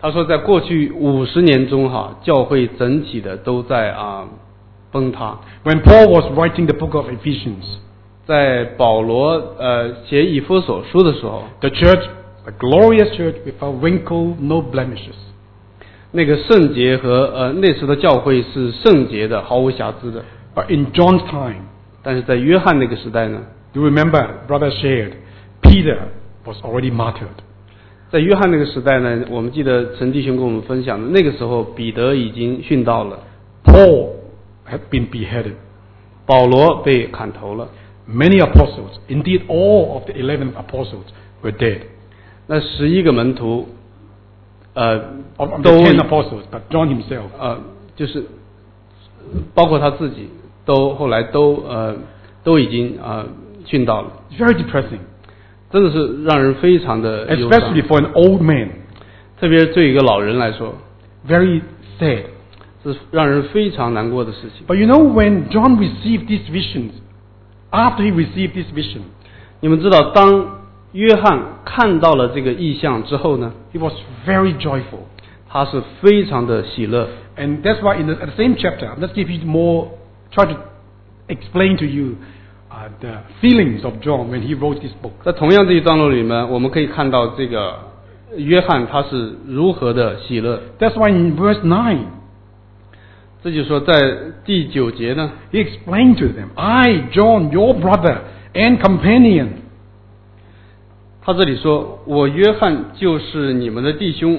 S1: 他说，在过去五十年中哈，教会整体的都在啊崩塌。
S2: When Paul was writing the book of Ephesians,
S1: 在保罗呃写以弗所书的时候，
S2: the church, a glorious church without wrinkle, no blemishes.
S1: 那个圣洁和呃那时的教会是圣洁的，毫无瑕疵的。
S2: But in John's time,
S1: 但是在约翰那个时代呢，
S2: do you remember, brother shared, Peter was already martyred.
S1: 在约翰那个时代呢，我们记得陈弟兄跟我们分享的，那个时候彼得已经殉道了，
S2: Paul had been beheaded.
S1: 保罗被砍头了，
S2: Many apostles, indeed all of the eleven apostles, were dead.
S1: 那十一个门徒，呃，
S2: Of of
S1: 都
S2: the ten apostles, but John himself.
S1: 呃，就是包括他自己，都后来都呃都已经啊、呃、殉道了，
S2: It's very depressing,
S1: 真的是让人非常的忧伤，
S2: especially for an old man.
S1: 特别是对一个老人来说，
S2: Very sad.
S1: 是让人非常难过的事情。
S2: But you know, when John received these visions, after he received this vision,
S1: 你们知道，当约翰看到了这个异象之后呢，
S2: he was very joyful.
S1: 他是非常的喜乐。
S2: And that's why in the, at the same chapter, let's give you more, try to explain to you uh, the feelings of John when he wrote this book.
S1: 在同样这一段落里面，我们可以看到这个约翰他是如何的喜乐。
S2: That's why in verse nine,
S1: 这就是说，在第九节呢，
S2: he explained to them, I, John, your brother and companion,
S1: 他这里说：“我约翰就是你们的弟兄，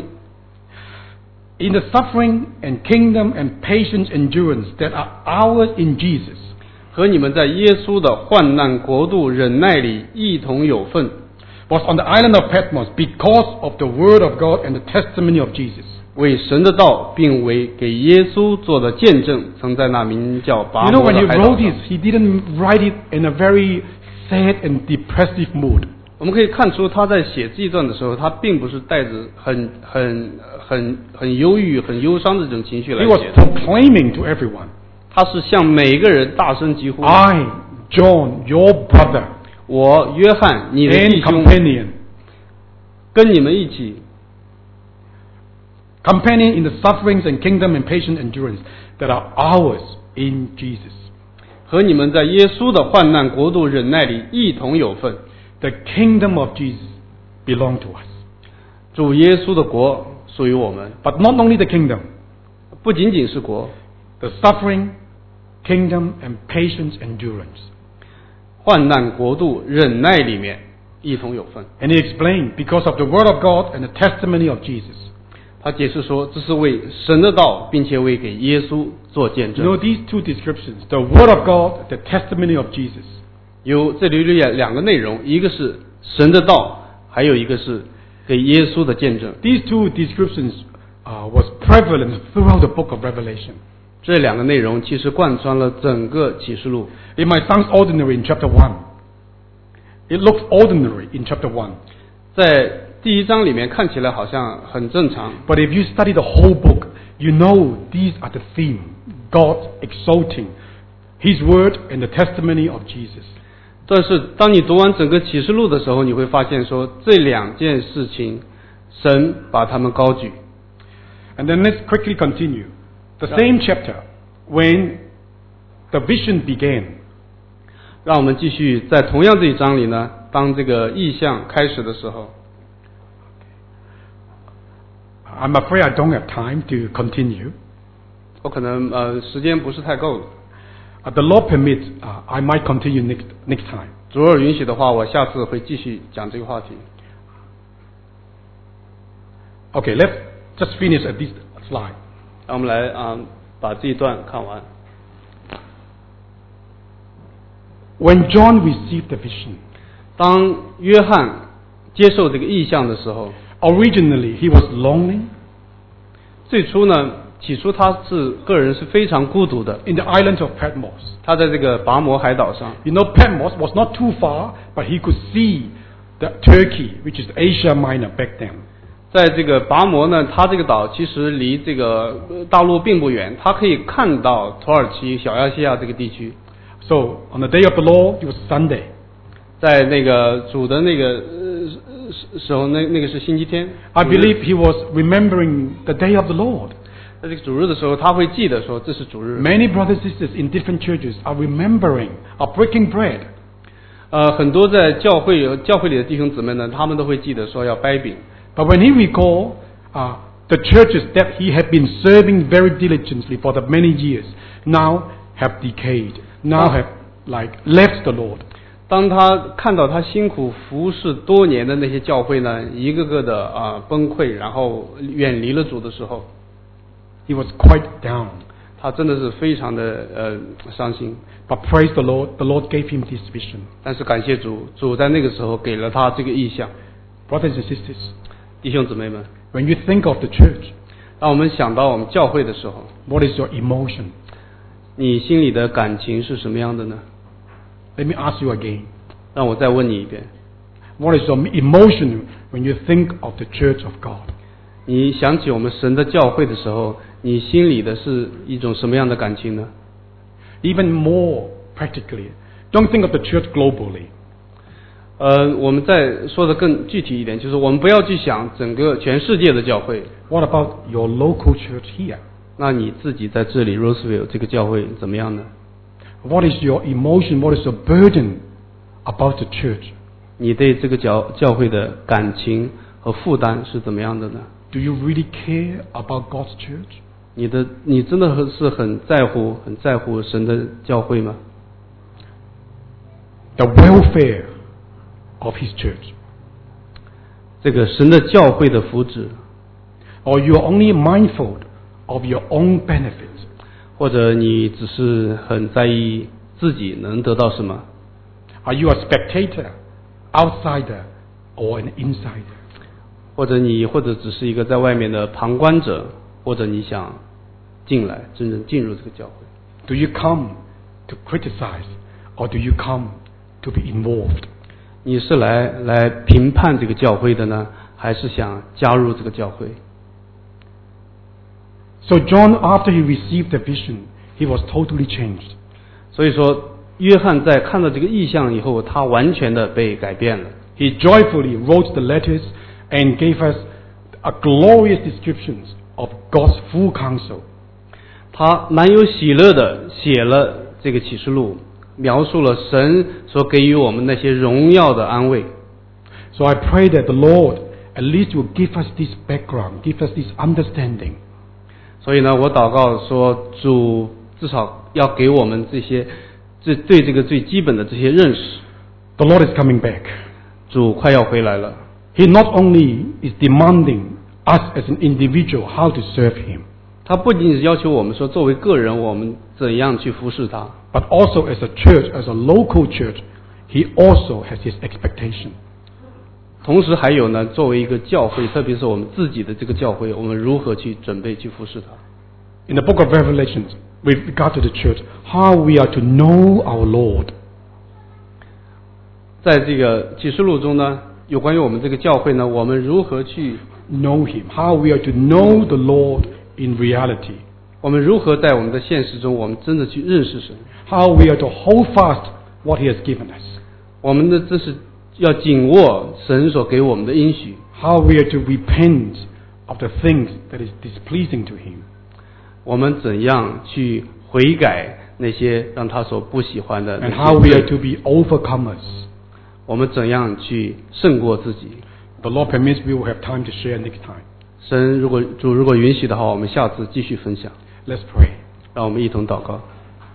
S2: in the suffering and kingdom and patience endurance that are ours in Jesus,
S1: 和你们在耶稣的患难国度忍耐里一同有份。
S2: was on the island of Patmos because of the word of God and the testimony of Jesus.
S1: 为神的道，并为给耶稣做的见证，曾在那名叫拔
S2: You know,
S1: 摩
S2: when he
S1: 的海岛
S2: wrote
S1: 上。
S2: this, he didn't write it in a very sad and depressive mood.
S1: 我们可以看出，他在写这一段的时候，他并不是带着很很很很忧郁、很忧伤的这种情绪来
S2: He was
S1: 写的，
S2: proclaiming to everyone,
S1: 他是向每一个人大声疾呼：
S2: I, John, your brother
S1: 我约翰，你的弟
S2: and
S1: 兄，
S2: companion,
S1: 跟你们一起，
S2: companion in the sufferings and kingdom and patient endurance that are ours in Jesus.
S1: 和你们在耶稣的患难国度忍耐里一同有份。
S2: The kingdom of Jesus belongs to us.
S1: 主耶稣的国属于我们，
S2: But not only the kingdom,
S1: 不仅仅是国，
S2: the suffering, kingdom, and patience endurance.
S1: 患难国度忍耐里面一同有份。
S2: And he explained, because of the word of God and the testimony of Jesus.
S1: 他解释说，这是为神的道，并且为给耶稣做见
S2: You know
S1: 证。
S2: these two descriptions, the word of God, the testimony of Jesus.
S1: 有这里有两个内容，一个是神的道，还有一个是给耶稣的见证。
S2: These two descriptions uh, was prevalent throughout the book of Revelation.
S1: 这两个内容其实贯穿了整个启示录。
S2: It might sound ordinary in chapter one. It looks ordinary in chapter one.
S1: 在第一章里面看起来好像很正常，
S2: But if you study the whole book, you know these are the theme. God exalting His word and the testimony of Jesus.
S1: 但是当你读完整个启示录的时候，你会发现说这两件事情，神把他们高举。
S2: And then let's quickly continue. The
S1: Yeah.
S2: same chapter, when the vision began,
S1: 让我们继续在同样这一章里呢，当这个意象开始的时候，
S2: I'm afraid I don't have time to continue.
S1: 我可能呃时间不是太够了。
S2: Uh, the Lord permits, uh, I might continue next next time.
S1: 主若允许的话，我下次会继续讲这个话题。
S2: Okay, let's just finish at this slide.
S1: 让我们来啊、把这一段看完。
S2: When John received the vision,
S1: 当约翰接受这个意象的时候，
S2: originally he was lonely
S1: 最初呢，起初他是个人是非常孤独的。
S2: in the islands of Patmos.
S1: 他在这个拔摩海岛上，
S2: You know, Patmos was not too far, but he could see the Turkey, which is Asia Minor back then.
S1: 在这个拔摩呢，它这个岛其实离这个呃大陆并不远，它可以看到土耳其、小亚细亚这个地区。
S2: So on the day of the Lord, it was Sunday.
S1: 在那个主的那个呃时时候，那那个是星期天。
S2: I believe he was remembering the day of the Lord.
S1: 在这个主日的时候，他会记得说这是主日。
S2: Many brothers and sisters in different churches are remembering, are breaking bread.
S1: 呃，很多在教会有教会里的弟兄姊妹呢，他们都会记得说要掰饼。
S2: But when he recalled uh, the churches that he had been serving very diligently for the many years, now have decayed, now have like left the Lord.
S1: 当他看到他辛苦服侍多年的那些教会呢，一个个的啊、呃、崩溃，然后远离了主的时候，
S2: he was quite down.
S1: 他真的是非常的呃伤心。
S2: But praise the Lord, the Lord gave him this vision.
S1: 但是感谢主，主在那个时候给了他这个意象。
S2: Brothers and sisters,
S1: 弟兄姊妹们，
S2: when you think of the church,
S1: 当我们想到我们教会的时候，
S2: what is your emotion?
S1: 你心里的感情是什么样的呢？
S2: Let me ask you again.
S1: 让我再问你一遍，
S2: What is your emotion when you think of the church of God?
S1: 你想起我们神的教会的时候，你心里的是一种什么样的感情呢？
S2: Even more practically, don't think of the church globally.
S1: 呃，我们再说的更具体一点，就是我们不要去想整个全世界的教会。
S2: What about your local church here?
S1: 那你自己在这里 Roseville 这个教会怎么样呢？
S2: What is your emotion? What is your burden about the church?
S1: 你对这个教教会的感情和负担是怎么样的呢？
S2: Do you really care about God's church?
S1: 你的你真的是很在乎很在乎神的教会吗？
S2: The welfare of His church?
S1: 这个神的教会的福祉，
S2: Or you are only mindful of your own benefits?
S1: 或者你只是很在意自己能得到什么？
S2: Are you a spectator, outsider, or an insider?
S1: 或者你或者只是一个在外面的旁观者，或者你想进来真正进入这个教会？
S2: Do you come to criticize, or do you come to be involved?
S1: 你是来来评判这个教会的呢，还是想加入这个教会？
S2: So John, after he received the vision, he was totally changed.
S1: 所以说，约翰在看到这个意象以后，他完全的被改变了。
S2: He joyfully wrote the letters and gave us a glorious descriptions of God's full counsel.
S1: 他满有喜乐的写了这个启示录，描述了神所给予我们那些荣耀的安慰。
S2: So I pray that the Lord at least will give us this background, give us this understanding.
S1: 所以呢，我祷告说，主至少要给我们这些，这对这个最基本的这些认识。
S2: The Lord is coming back.
S1: 主快要回来了，
S2: He not only is demanding us as an individual how to serve Him,
S1: 他不仅仅是要求我们说，作为个人我们怎样去服侍他，
S2: but also as a church, as a local church, He also has His expectation.
S1: 同时还有呢，作为一个教会，特别是我们自己的这个教会，我们如何去准备去服侍他。
S2: In the book of Revelations, with regard to the church, how we are to know our Lord.
S1: 在这个启示录中呢，有关于我们这个教会呢，我们如何去，
S2: Know Him. How we are to know the Lord in reality.
S1: 我们如何在我们的现实中，我们真的去认识神。
S2: How we are to hold fast what He has given us.
S1: 我们的这是要紧握神所给我们的应许。
S2: How we are to repent of the things that is displeasing to Him.
S1: 我们怎样去悔改那些让他所不喜欢的那
S2: And
S1: 些
S2: how we are
S1: 罪
S2: to be overcomers.
S1: 我们怎样去胜过自己？
S2: The Lord permits, we will have time to share next time.
S1: 神如果主如果允许的话，我们下次继续分享。
S2: Let's pray.
S1: 让我们一同祷告。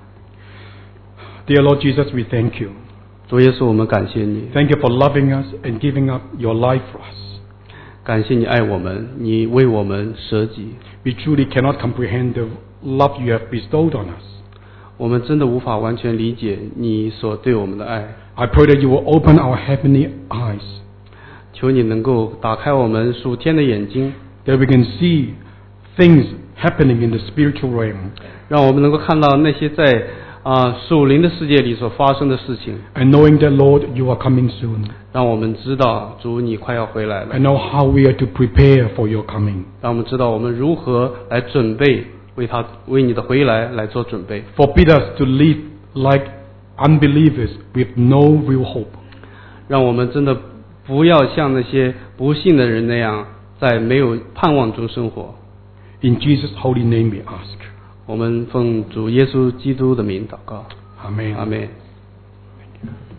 S2: Dear Lord Jesus, we thank you.
S1: 主耶稣，我们感谢你，
S2: Thank you for loving us and giving up your life for us.
S1: 感谢你爱我们，你为我们舍己。
S2: We truly cannot comprehend the love you have bestowed on us.
S1: 我们真的无法完全理解你所对我们的爱。
S2: I pray that you will open our heavenly eyes,
S1: 求你能够打开我们属天的眼睛，
S2: that we can see things happening in the spiritual realm,
S1: 让我们能够看到那些在啊属灵的世界里所发生的事情，
S2: and knowing that, Lord, you are coming soon,
S1: 让我们知道主你快要回来了，
S2: and know how we are to prepare for your coming.
S1: 让我们知道我们如何来准备为他为你的回来来做准备。
S2: Forbid us to live like unbelievers with no real hope.
S1: 让我们真的不要像那些不信的人那样在没有盼望中生活。
S2: In Jesus' holy name we ask.
S1: 我们奉主耶稣基督的名祷告。
S2: Amen.
S1: 阿们。
S2: Thank you.